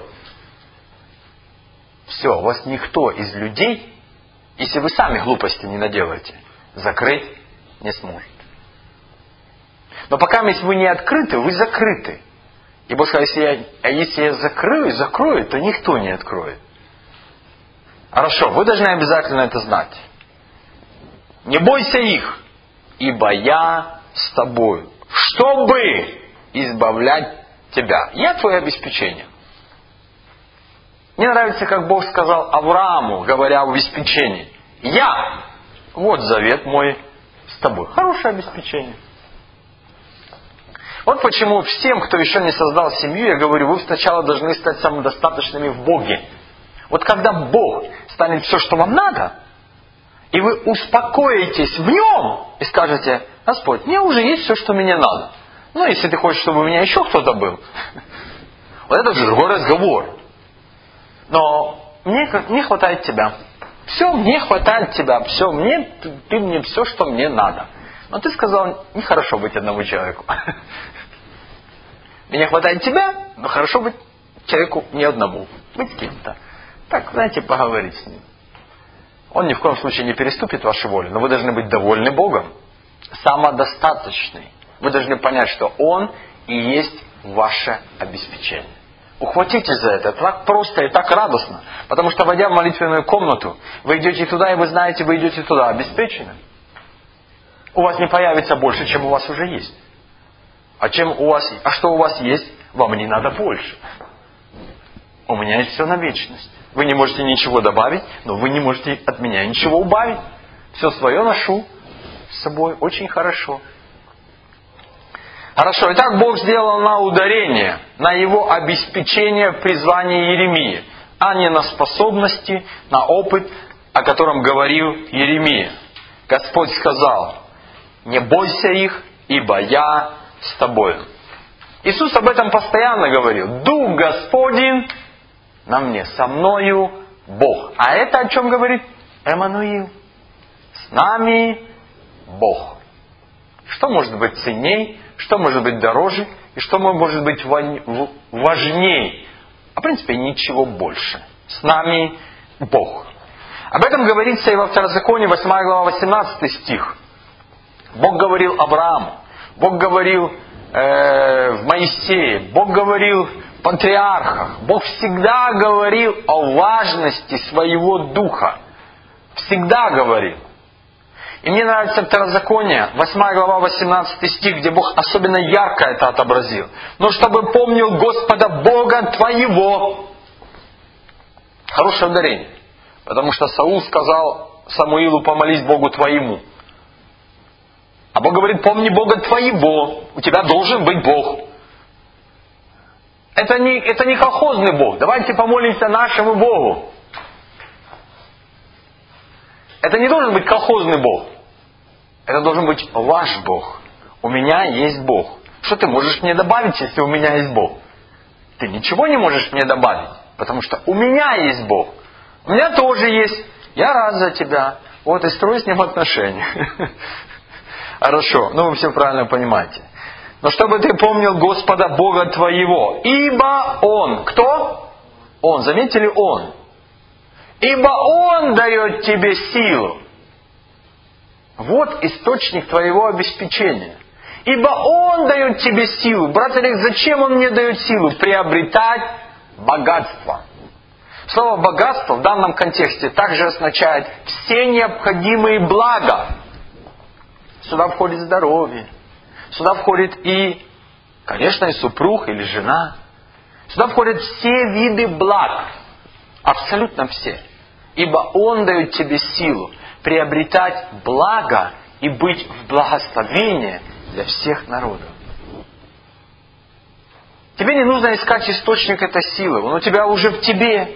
S1: Все, вас никто из людей, если вы сами глупости не наделаете, закрыть не сможет. Но пока если вы не открыты, вы закрыты. И Бог сказал: если я, а если я закрою, закрою, то никто не откроет. Хорошо, вы должны обязательно это знать. Не бойся их, ибо я с тобою, чтобы избавлять тебя. Я твое обеспечение. Мне нравится, как Бог сказал Аврааму, говоря об обеспечении: я, вот завет мой с тобой. Хорошее обеспечение. Вот почему всем, кто еще не создал семью, я говорю: вы сначала должны стать самодостаточными в Боге. Вот когда Бог станет все, что вам надо, и вы успокоитесь в Нем и скажете: Господь, мне уже есть все, что мне надо. Ну, если ты хочешь, чтобы у меня еще кто-то был, вот это уже другой разговор. Но мне не хватает тебя. Все, мне хватает тебя. Все, мне, ты мне все, что мне надо. Но ты сказал: нехорошо быть одному человеку. Мне хватает тебя, но хорошо быть человеку не одному. Быть с кем-то. Так, знаете, поговорить с ним. Он ни в коем случае не переступит вашу волю, но вы должны быть довольны Богом. Самодостаточный. Вы должны понять, что Он и есть ваше обеспечение. Ухватитесь за это. Так просто и так радостно. Потому что, войдя в молитвенную комнату, вы идете туда, и вы знаете, вы идете туда обеспечены. У вас не появится больше, чем у вас уже есть. А, чем у вас, а что у вас есть, вам не надо больше. У меня есть все на вечность. Вы не можете ничего добавить, но вы не можете от меня ничего убавить. Все свое ношу с собой очень хорошо. Хорошо, итак, Бог сделал на ударение, на его обеспечение в призвании Иеремии, а не на способности, на опыт, о котором говорил Иеремия. Господь сказал: «Не бойся их, ибо я с тобою». Иисус об этом постоянно говорил. «Дух Господень на мне, со мною Бог». А это о чем говорит? Эммануил. С нами Бог. Что может быть ценней, что может быть дороже, и что может быть важней? А в принципе ничего больше. С нами Бог. Об этом говорится и во Второзаконии, восьмая глава, восемнадцатый стих. Бог говорил Аврааму, Бог говорил э, в Моисее, Бог говорил в патриархах. Бог всегда говорил о важности своего духа. Всегда говорил. И мне нравится Второзаконие, восьмая глава, восемнадцатый стих, где Бог особенно ярко это отобразил. «Но чтобы помнил Господа Бога твоего». Хорошее ударение. Потому что Саул сказал Самуилу: «Помолись Богу твоему». А Бог говорит: «Помни Бога твоего». У тебя должен быть Бог. Это не, это не колхозный Бог. Давайте помолимся нашему Богу. Это не должен быть колхозный Бог. Это должен быть ваш Бог. У меня есть Бог. Что ты можешь мне добавить, если у меня есть Бог? Ты ничего не можешь мне добавить, потому что у меня есть Бог. У меня тоже есть. Я рад за тебя. Вот и строй с ним отношения. Хорошо. Ну, вы все правильно понимаете. Но чтобы ты помнил Господа Бога твоего. Ибо Он. Кто? Он. Заметили? Он. Ибо Он дает тебе силу. Вот источник твоего обеспечения. Ибо Он дает тебе силу. Брат Олег, зачем Он мне дает силу? Приобретать богатство. Слово «богатство» в данном контексте также означает все необходимые блага. Сюда входит здоровье. Сюда входит и, конечно, и супруг или жена. Сюда входят все виды благ. Абсолютно все. Ибо Он дает тебе силу приобретать благо и быть в благословении для всех народов. Тебе не нужно искать источник этой силы. Он у тебя уже в тебе.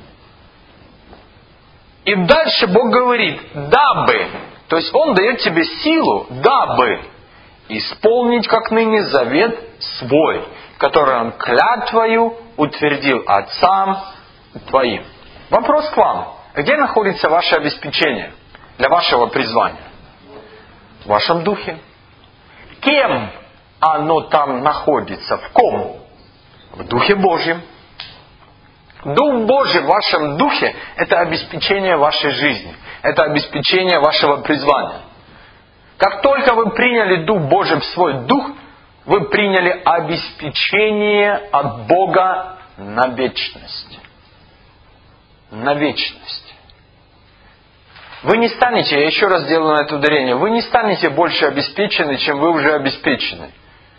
S1: И дальше Бог говорит: дабы, то есть Он дает тебе силу, дабы исполнить, как ныне, завет свой, который Он клятвою утвердил отцам твоим. Вопрос к вам. Где находится ваше обеспечение для вашего призвания? В вашем духе. Кем оно там находится? В ком? В Духе Божьем. Дух Божий в вашем духе – это обеспечение вашей жизни. Это обеспечение вашего призвания. Как только вы приняли Дух Божий в свой дух, вы приняли обеспечение от Бога на вечность. На вечность. Вы не станете, я еще раз делаю на это ударение, вы не станете больше обеспечены, чем вы уже обеспечены.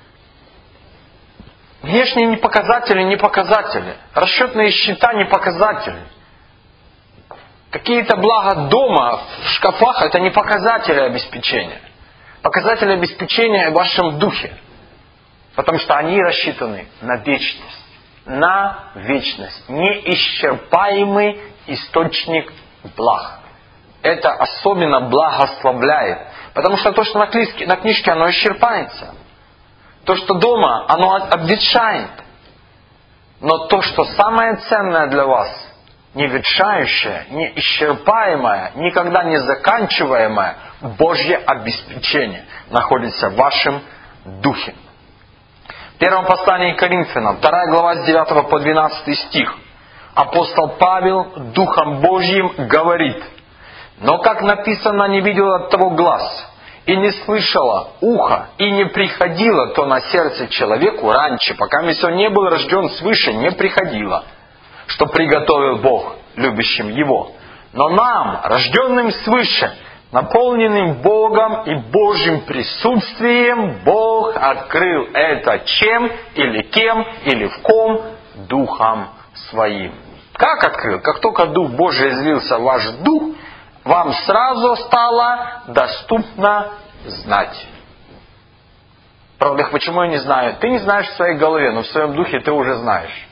S1: Внешние показатели не показатели. Расчетные счета не показатели. Какие-то блага дома, в шкафах, это не показатели обеспечения. Показатели обеспечения в вашем духе. Потому что они рассчитаны на вечность. На вечность. Неисчерпаемый источник благ. Это особенно благословляет. Потому что то, что на книжке, на книжке оно исчерпается. То, что дома, оно обветшает. Но то, что самое ценное для вас, не ветшающее, не исчерпаемое, никогда не заканчиваемое Божье обеспечение находится в вашем духе. В первом послании к Коринфянам, вторая глава с девятого по двенадцатый стих. Апостол Павел Духом Божьим говорит: «Но, как написано, не видел от того глаз, и не слышало ухо, и не приходило то на сердце человеку раньше, пока он не был рожден свыше, не приходило, что приготовил Бог любящим Его. Но нам, рожденным свыше, наполненным Богом и Божьим присутствием, Бог открыл это чем, или кем, или в ком? Духом Своим». Как открыл? Как только Дух Божий излился в ваш дух, вам сразу стало доступно знать. Правда, почему я не знаю? Ты не знаешь в своей голове, но в своем духе ты уже знаешь.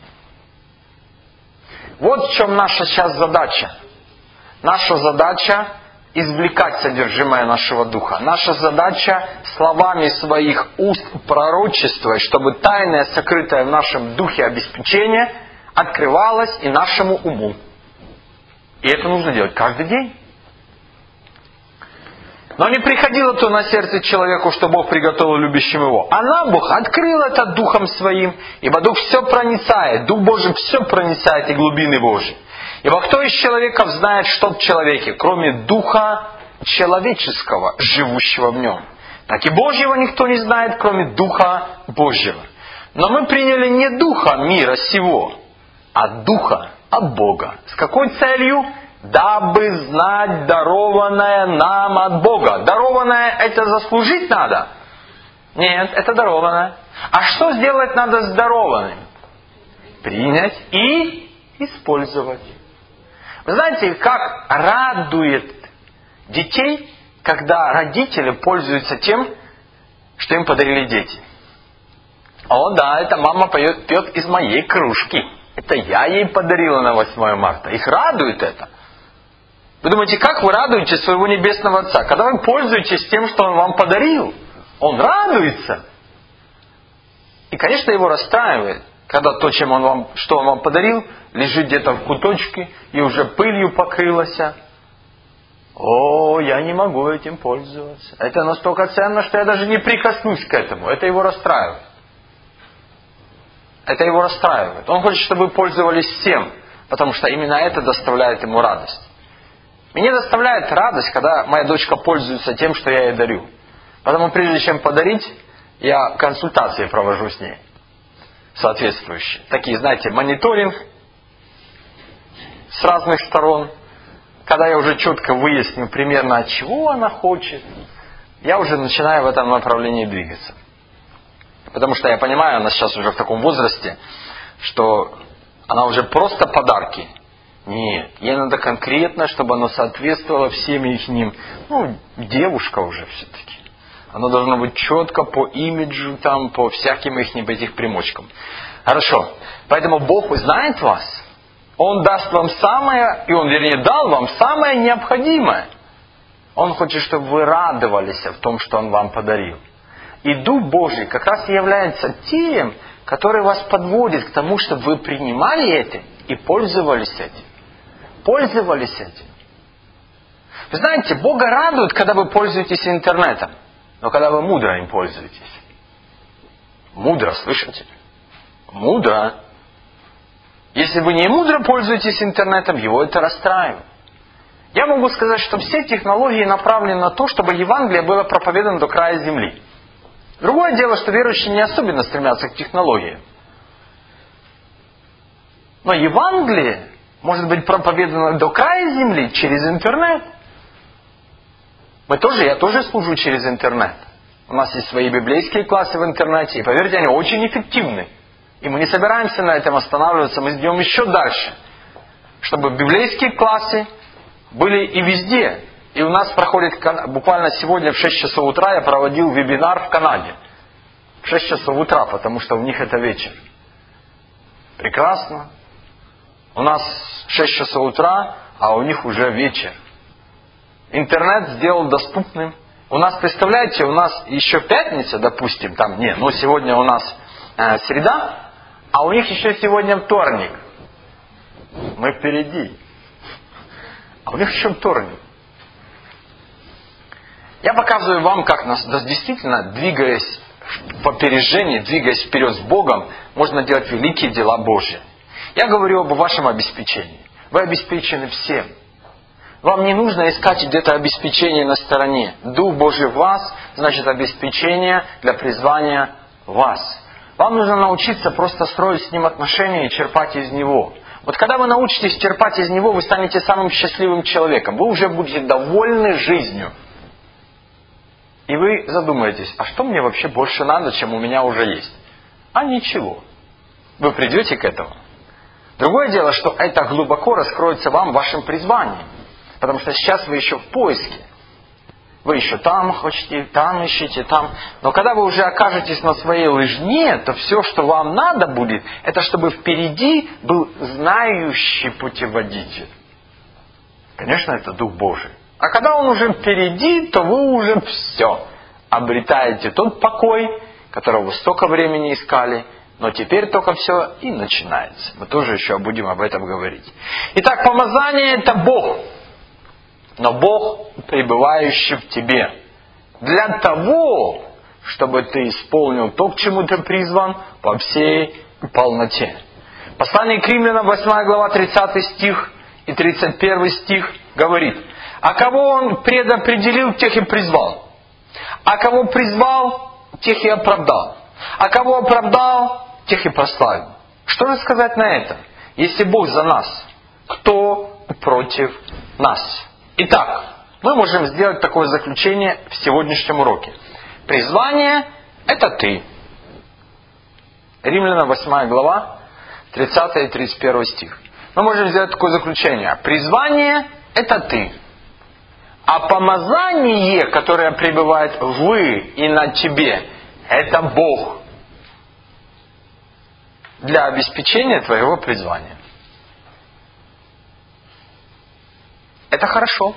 S1: Вот в чем наша сейчас задача. Наша задача извлекать содержимое нашего духа. Наша задача словами своих уст пророчествовать, чтобы тайное, сокрытое в нашем духе обеспечение открывалось и нашему уму. И это нужно делать каждый день. Но не приходило то на сердце человеку, что Бог приготовил любящим его. А нам Бог открыл это Духом Своим, ибо Дух все проницает, Дух Божий все проницает и глубины Божьи. Ибо кто из человеков знает, что в человеке, кроме Духа человеческого, живущего в нем? Так и Божьего никто не знает, кроме Духа Божьего. Но мы приняли не Духа мира сего, а Духа от Бога. С какой целью? Дабы знать дарованное нам от Бога. Дарованное это заслужить надо? Нет, это дарованное. А что сделать надо с дарованным? Принять и использовать. Вы знаете, как радует детей, когда родители пользуются тем, что им подарили дети? О да, это мама пьет, пьет из моей кружки. Это я ей подарила на восьмое марта. Их радует это. Вы думаете, как вы радуете своего Небесного Отца? Когда вы пользуетесь тем, что Он вам подарил, Он радуется. И, конечно, его расстраивает, когда то, чем он вам, что Он вам подарил, лежит где-то в куточке и уже пылью покрылось. О, я не могу этим пользоваться. Это настолько ценно, что я даже не прикоснусь к этому. Это его расстраивает. Это его расстраивает. Он хочет, чтобы вы пользовались всем, потому что именно это доставляет ему радость. Мне доставляет радость, когда моя дочка пользуется тем, что я ей дарю. Потому прежде чем подарить, я консультации провожу с ней. Соответствующие. Такие, знаете, мониторинг с разных сторон. Когда я уже четко выясню примерно, от чего она хочет, я уже начинаю в этом направлении двигаться. Потому что я понимаю, она сейчас уже в таком возрасте, что она уже просто подарки. Нет, ей надо конкретно, чтобы оно соответствовало всем их ним. Ну, девушка уже все-таки. Оно должно быть четко по имиджу, там, по всяким их этих примочкам. Хорошо. Поэтому Бог знает вас. Он даст вам самое, и Он, вернее, дал вам самое необходимое. Он хочет, чтобы вы радовались в том, что Он вам подарил. И Дух Божий как раз и является тем, который вас подводит к тому, чтобы вы принимали это и пользовались этим. Пользовались этим. Вы знаете, Бога радует, когда вы пользуетесь интернетом. Но когда вы мудро им пользуетесь. Мудро, слышите? Мудро. Если вы не мудро пользуетесь интернетом, его это расстраивает. Я могу сказать, что все технологии направлены на то, чтобы Евангелие было проповедано до края земли. Другое дело, что верующие не особенно стремятся к технологиям. Но Евангелие может быть проповедано до края земли через интернет. Мы тоже, я тоже служу через интернет. У нас есть свои библейские классы в интернете, и поверьте, они очень эффективны. И мы не собираемся на этом останавливаться, мы идем еще дальше. Чтобы библейские классы были и везде. И у нас проходит, буквально сегодня в шесть часов утра я проводил вебинар в Канаде. В шесть часов утра, потому что у них это вечер. Прекрасно. У нас шесть часов утра, а у них уже вечер. Интернет сделал доступным. У нас, представляете, у нас еще пятница, допустим, там, не, ну сегодня у нас э, среда, а у них еще сегодня вторник. Мы впереди. А у них еще вторник. Я показываю вам, как нас действительно, двигаясь по опережению, двигаясь вперед с Богом, можно делать великие дела Божьи. Я говорю об вашем обеспечении. Вы обеспечены всем. Вам не нужно искать где-то обеспечение на стороне. Дух Божий в вас, значит обеспечение для призвания вас. Вам нужно научиться просто строить с Ним отношения и черпать из Него. Вот когда вы научитесь черпать из Него, вы станете самым счастливым человеком. Вы уже будете довольны жизнью. И вы задумаетесь, а что мне вообще больше надо, чем у меня уже есть? А ничего. Вы придете к этому. Другое дело, что это глубоко раскроется вам в вашем призвании. Потому что сейчас вы еще в поиске. Вы вы еще там хотите, там ищите, там. Но когда вы уже окажетесь на своей лыжне, то все, что вам надо будет, это чтобы впереди был знающий путеводитель. Конечно, это Дух Божий. А когда Он уже впереди, то вы уже все обретаете тот покой, которого вы столько времени искали, но теперь только все и начинается. Мы тоже еще будем об этом говорить. Итак, помазание – это Бог. Но Бог, пребывающий в тебе. Для того, чтобы ты исполнил то, к чему ты призван, по всей полноте. Послание к Римлянам, восьмая глава, тридцатый стих и тридцать первый стих говорит: «А кого Он предопределил, тех и призвал. А кого призвал, тех и оправдал. А кого оправдал, тех и прославил». Что же сказать на это? Если Бог за нас, кто против нас? Итак, мы можем сделать такое заключение в сегодняшнем уроке. Призвание – это ты. Римлянам восьмая глава, тридцатый и тридцать первый стих. Мы можем сделать такое заключение. Призвание – это ты. А помазание, которое пребывает вы и на тебе, это Бог для обеспечения твоего призвания. Это хорошо.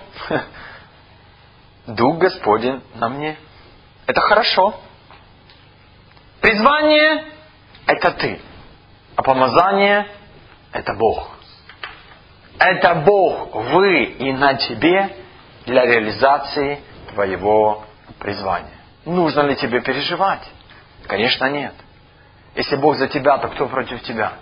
S1: Дух Господень на мне. Это хорошо. Призвание – это ты. А помазание – это Бог. Это Бог, вы и на тебе для реализации твоего призвания. Нужно ли тебе переживать? Конечно, нет. Если Бог за тебя, то кто против тебя?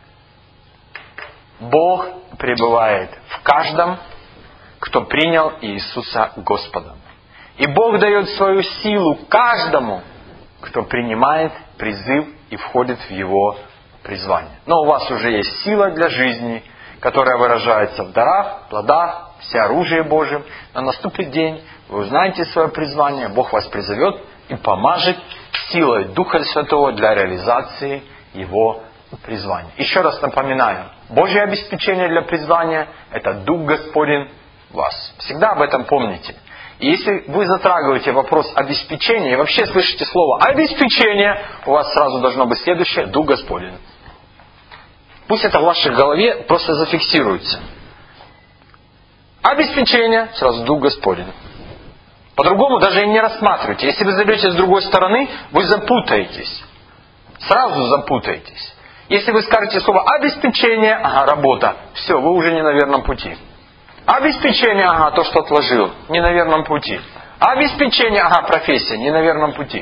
S1: Бог пребывает в каждом, кто принял Иисуса Господом. И Бог дает свою силу каждому, кто принимает призыв и входит в Его призвание. Но у вас уже есть сила для жизни, которая выражается в дарах, плодах, всеоружии Божьем. Но наступит день, вы узнаете свое призвание, Бог вас призовет и помажет силой Духа Святого для реализации Его призвания. Еще раз напоминаю, Божье обеспечение для призвания – это Дух Господень в вас. Всегда об этом помните. И если вы затрагиваете вопрос обеспечения и вообще слышите слово «обеспечение», у вас сразу должно быть следующее – Дух Господень. Пусть это в вашей голове просто зафиксируется. Обеспечение, сразу Дух Господень. По-другому даже и не рассматривайте. Если вы зайдете с другой стороны, вы запутаетесь. Сразу запутаетесь. Если вы скажете слово «обеспечение», ага, работа, все, вы уже не на верном пути. Обеспечение, ага, то, что отложил, не на верном пути. Обеспечение, ага, профессия, не на верном пути.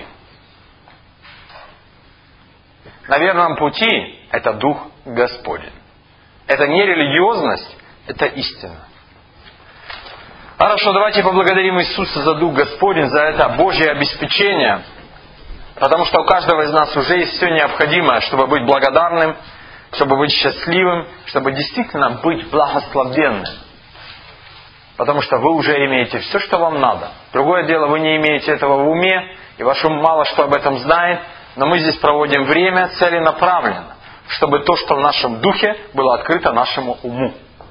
S1: На верном пути это Дух Господень. Это не религиозность, это истина. Хорошо, давайте поблагодарим Иисуса за Дух Господень, за это Божье обеспечение. Потому что у каждого из нас уже есть все необходимое, чтобы быть благодарным, чтобы быть счастливым, чтобы действительно быть благословенным. Потому что вы уже имеете все, что вам надо. Другое дело, вы не имеете этого в уме, и ваш ум мало что об этом знает, но мы здесь проводим время целенаправленно, чтобы то, что в нашем духе, было открыто нашему уму.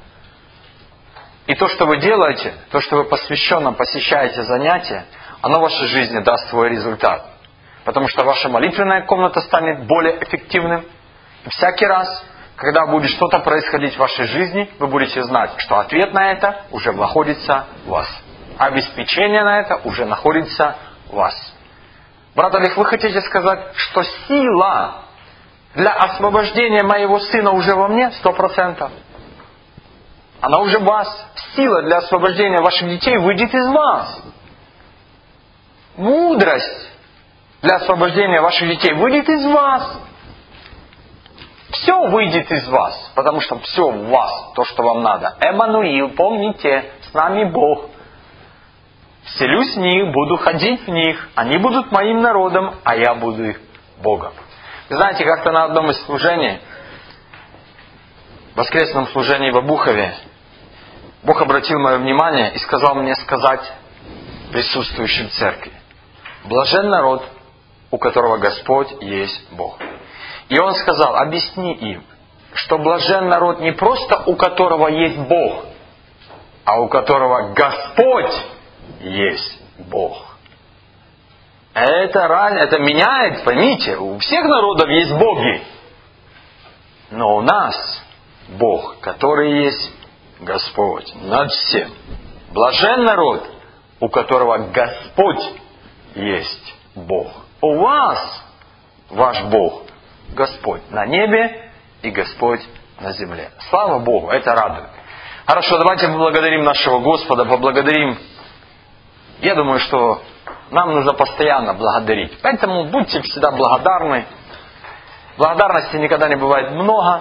S1: И то, что вы делаете, то, что вы посвященно посещаете занятия, оно в вашей жизни даст свой результат. Потому что ваша молитвенная комната станет более эффективным. И всякий раз, когда будет что-то происходить в вашей жизни, вы будете знать, что ответ на это уже находится в вас. Обеспечение на это уже находится в вас. Брат Олег, вы хотите сказать, что сила для освобождения моего сына уже во мне? Сто процентов. Она уже в вас. Сила для освобождения ваших детей выйдет из вас. Мудрость для освобождения ваших детей выйдет из вас. Все выйдет из вас, потому что все в вас, то, что вам надо. Эммануил, помните, с нами Бог. Вселюсь в них, буду ходить в них. Они будут моим народом, а я буду их Богом. Вы знаете, как-то на одном из служений, в воскресном служении в Обухове, Бог обратил мое внимание и сказал мне сказать присутствующим в церкви: блажен народ, у которого Господь есть Бог. И Он сказал: объясни им, что блажен народ не просто у которого есть Бог, а у которого Господь есть Бог. Это, это меняет, поймите, у всех народов есть боги. Но у нас Бог, который есть Господь над всем. Блажен народ, у которого Господь есть Бог. У вас ваш Бог Господь на небе и Господь на земле. Слава Богу, это радует. Хорошо, давайте поблагодарим нашего Господа, поблагодарим. Я думаю, что нам нужно постоянно благодарить. Поэтому будьте всегда благодарны. Благодарности никогда не бывает много.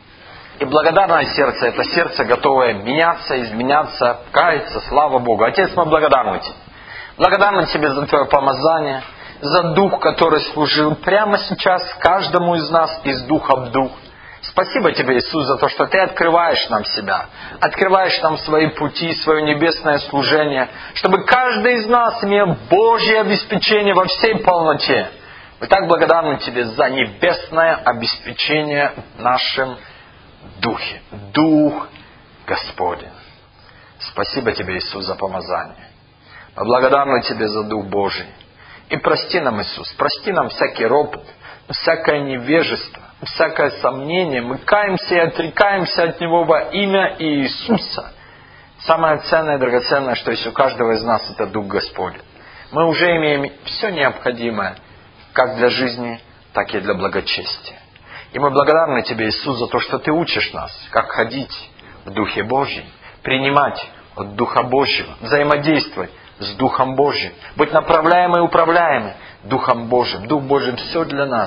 S1: И благодарное сердце – это сердце, готовое меняться, изменяться, каяться. Слава Богу. Отец, мы благодарны Тебе. Благодарны Тебе за Твое помазание, за Дух, который служил прямо сейчас каждому из нас из духа в дух. Спасибо Тебе, Иисус, за то, что Ты открываешь нам себя, открываешь нам свои пути, свое небесное служение, чтобы каждый из нас имел Божье обеспечение во всей полноте. Мы так благодарны Тебе за небесное обеспечение в нашем духе. Дух Господень. Спасибо Тебе, Иисус, за помазание. Мы благодарны Тебе за Дух Божий. И прости нам, Иисус, прости нам всякий ропот, всякое невежество, всякое сомнение. Мы каемся и отрекаемся от Него во имя Иисуса. Самое ценное и драгоценное, что есть у каждого из нас, это Дух Господень. Мы уже имеем все необходимое, как для жизни, так и для благочестия. И мы благодарны Тебе, Иисус, за то, что Ты учишь нас, как ходить в Духе Божьем, принимать от Духа Божьего, взаимодействовать с Духом Божьим, быть направляемы и управляемы Духом Божьим. Дух Божий все для нас,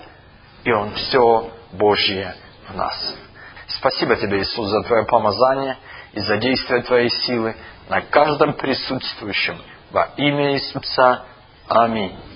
S1: и Он все Божье в нас. Спасибо Тебе, Иисус, за Твое помазание и за действие Твоей силы на каждом присутствующем. Во имя Иисуса. Аминь.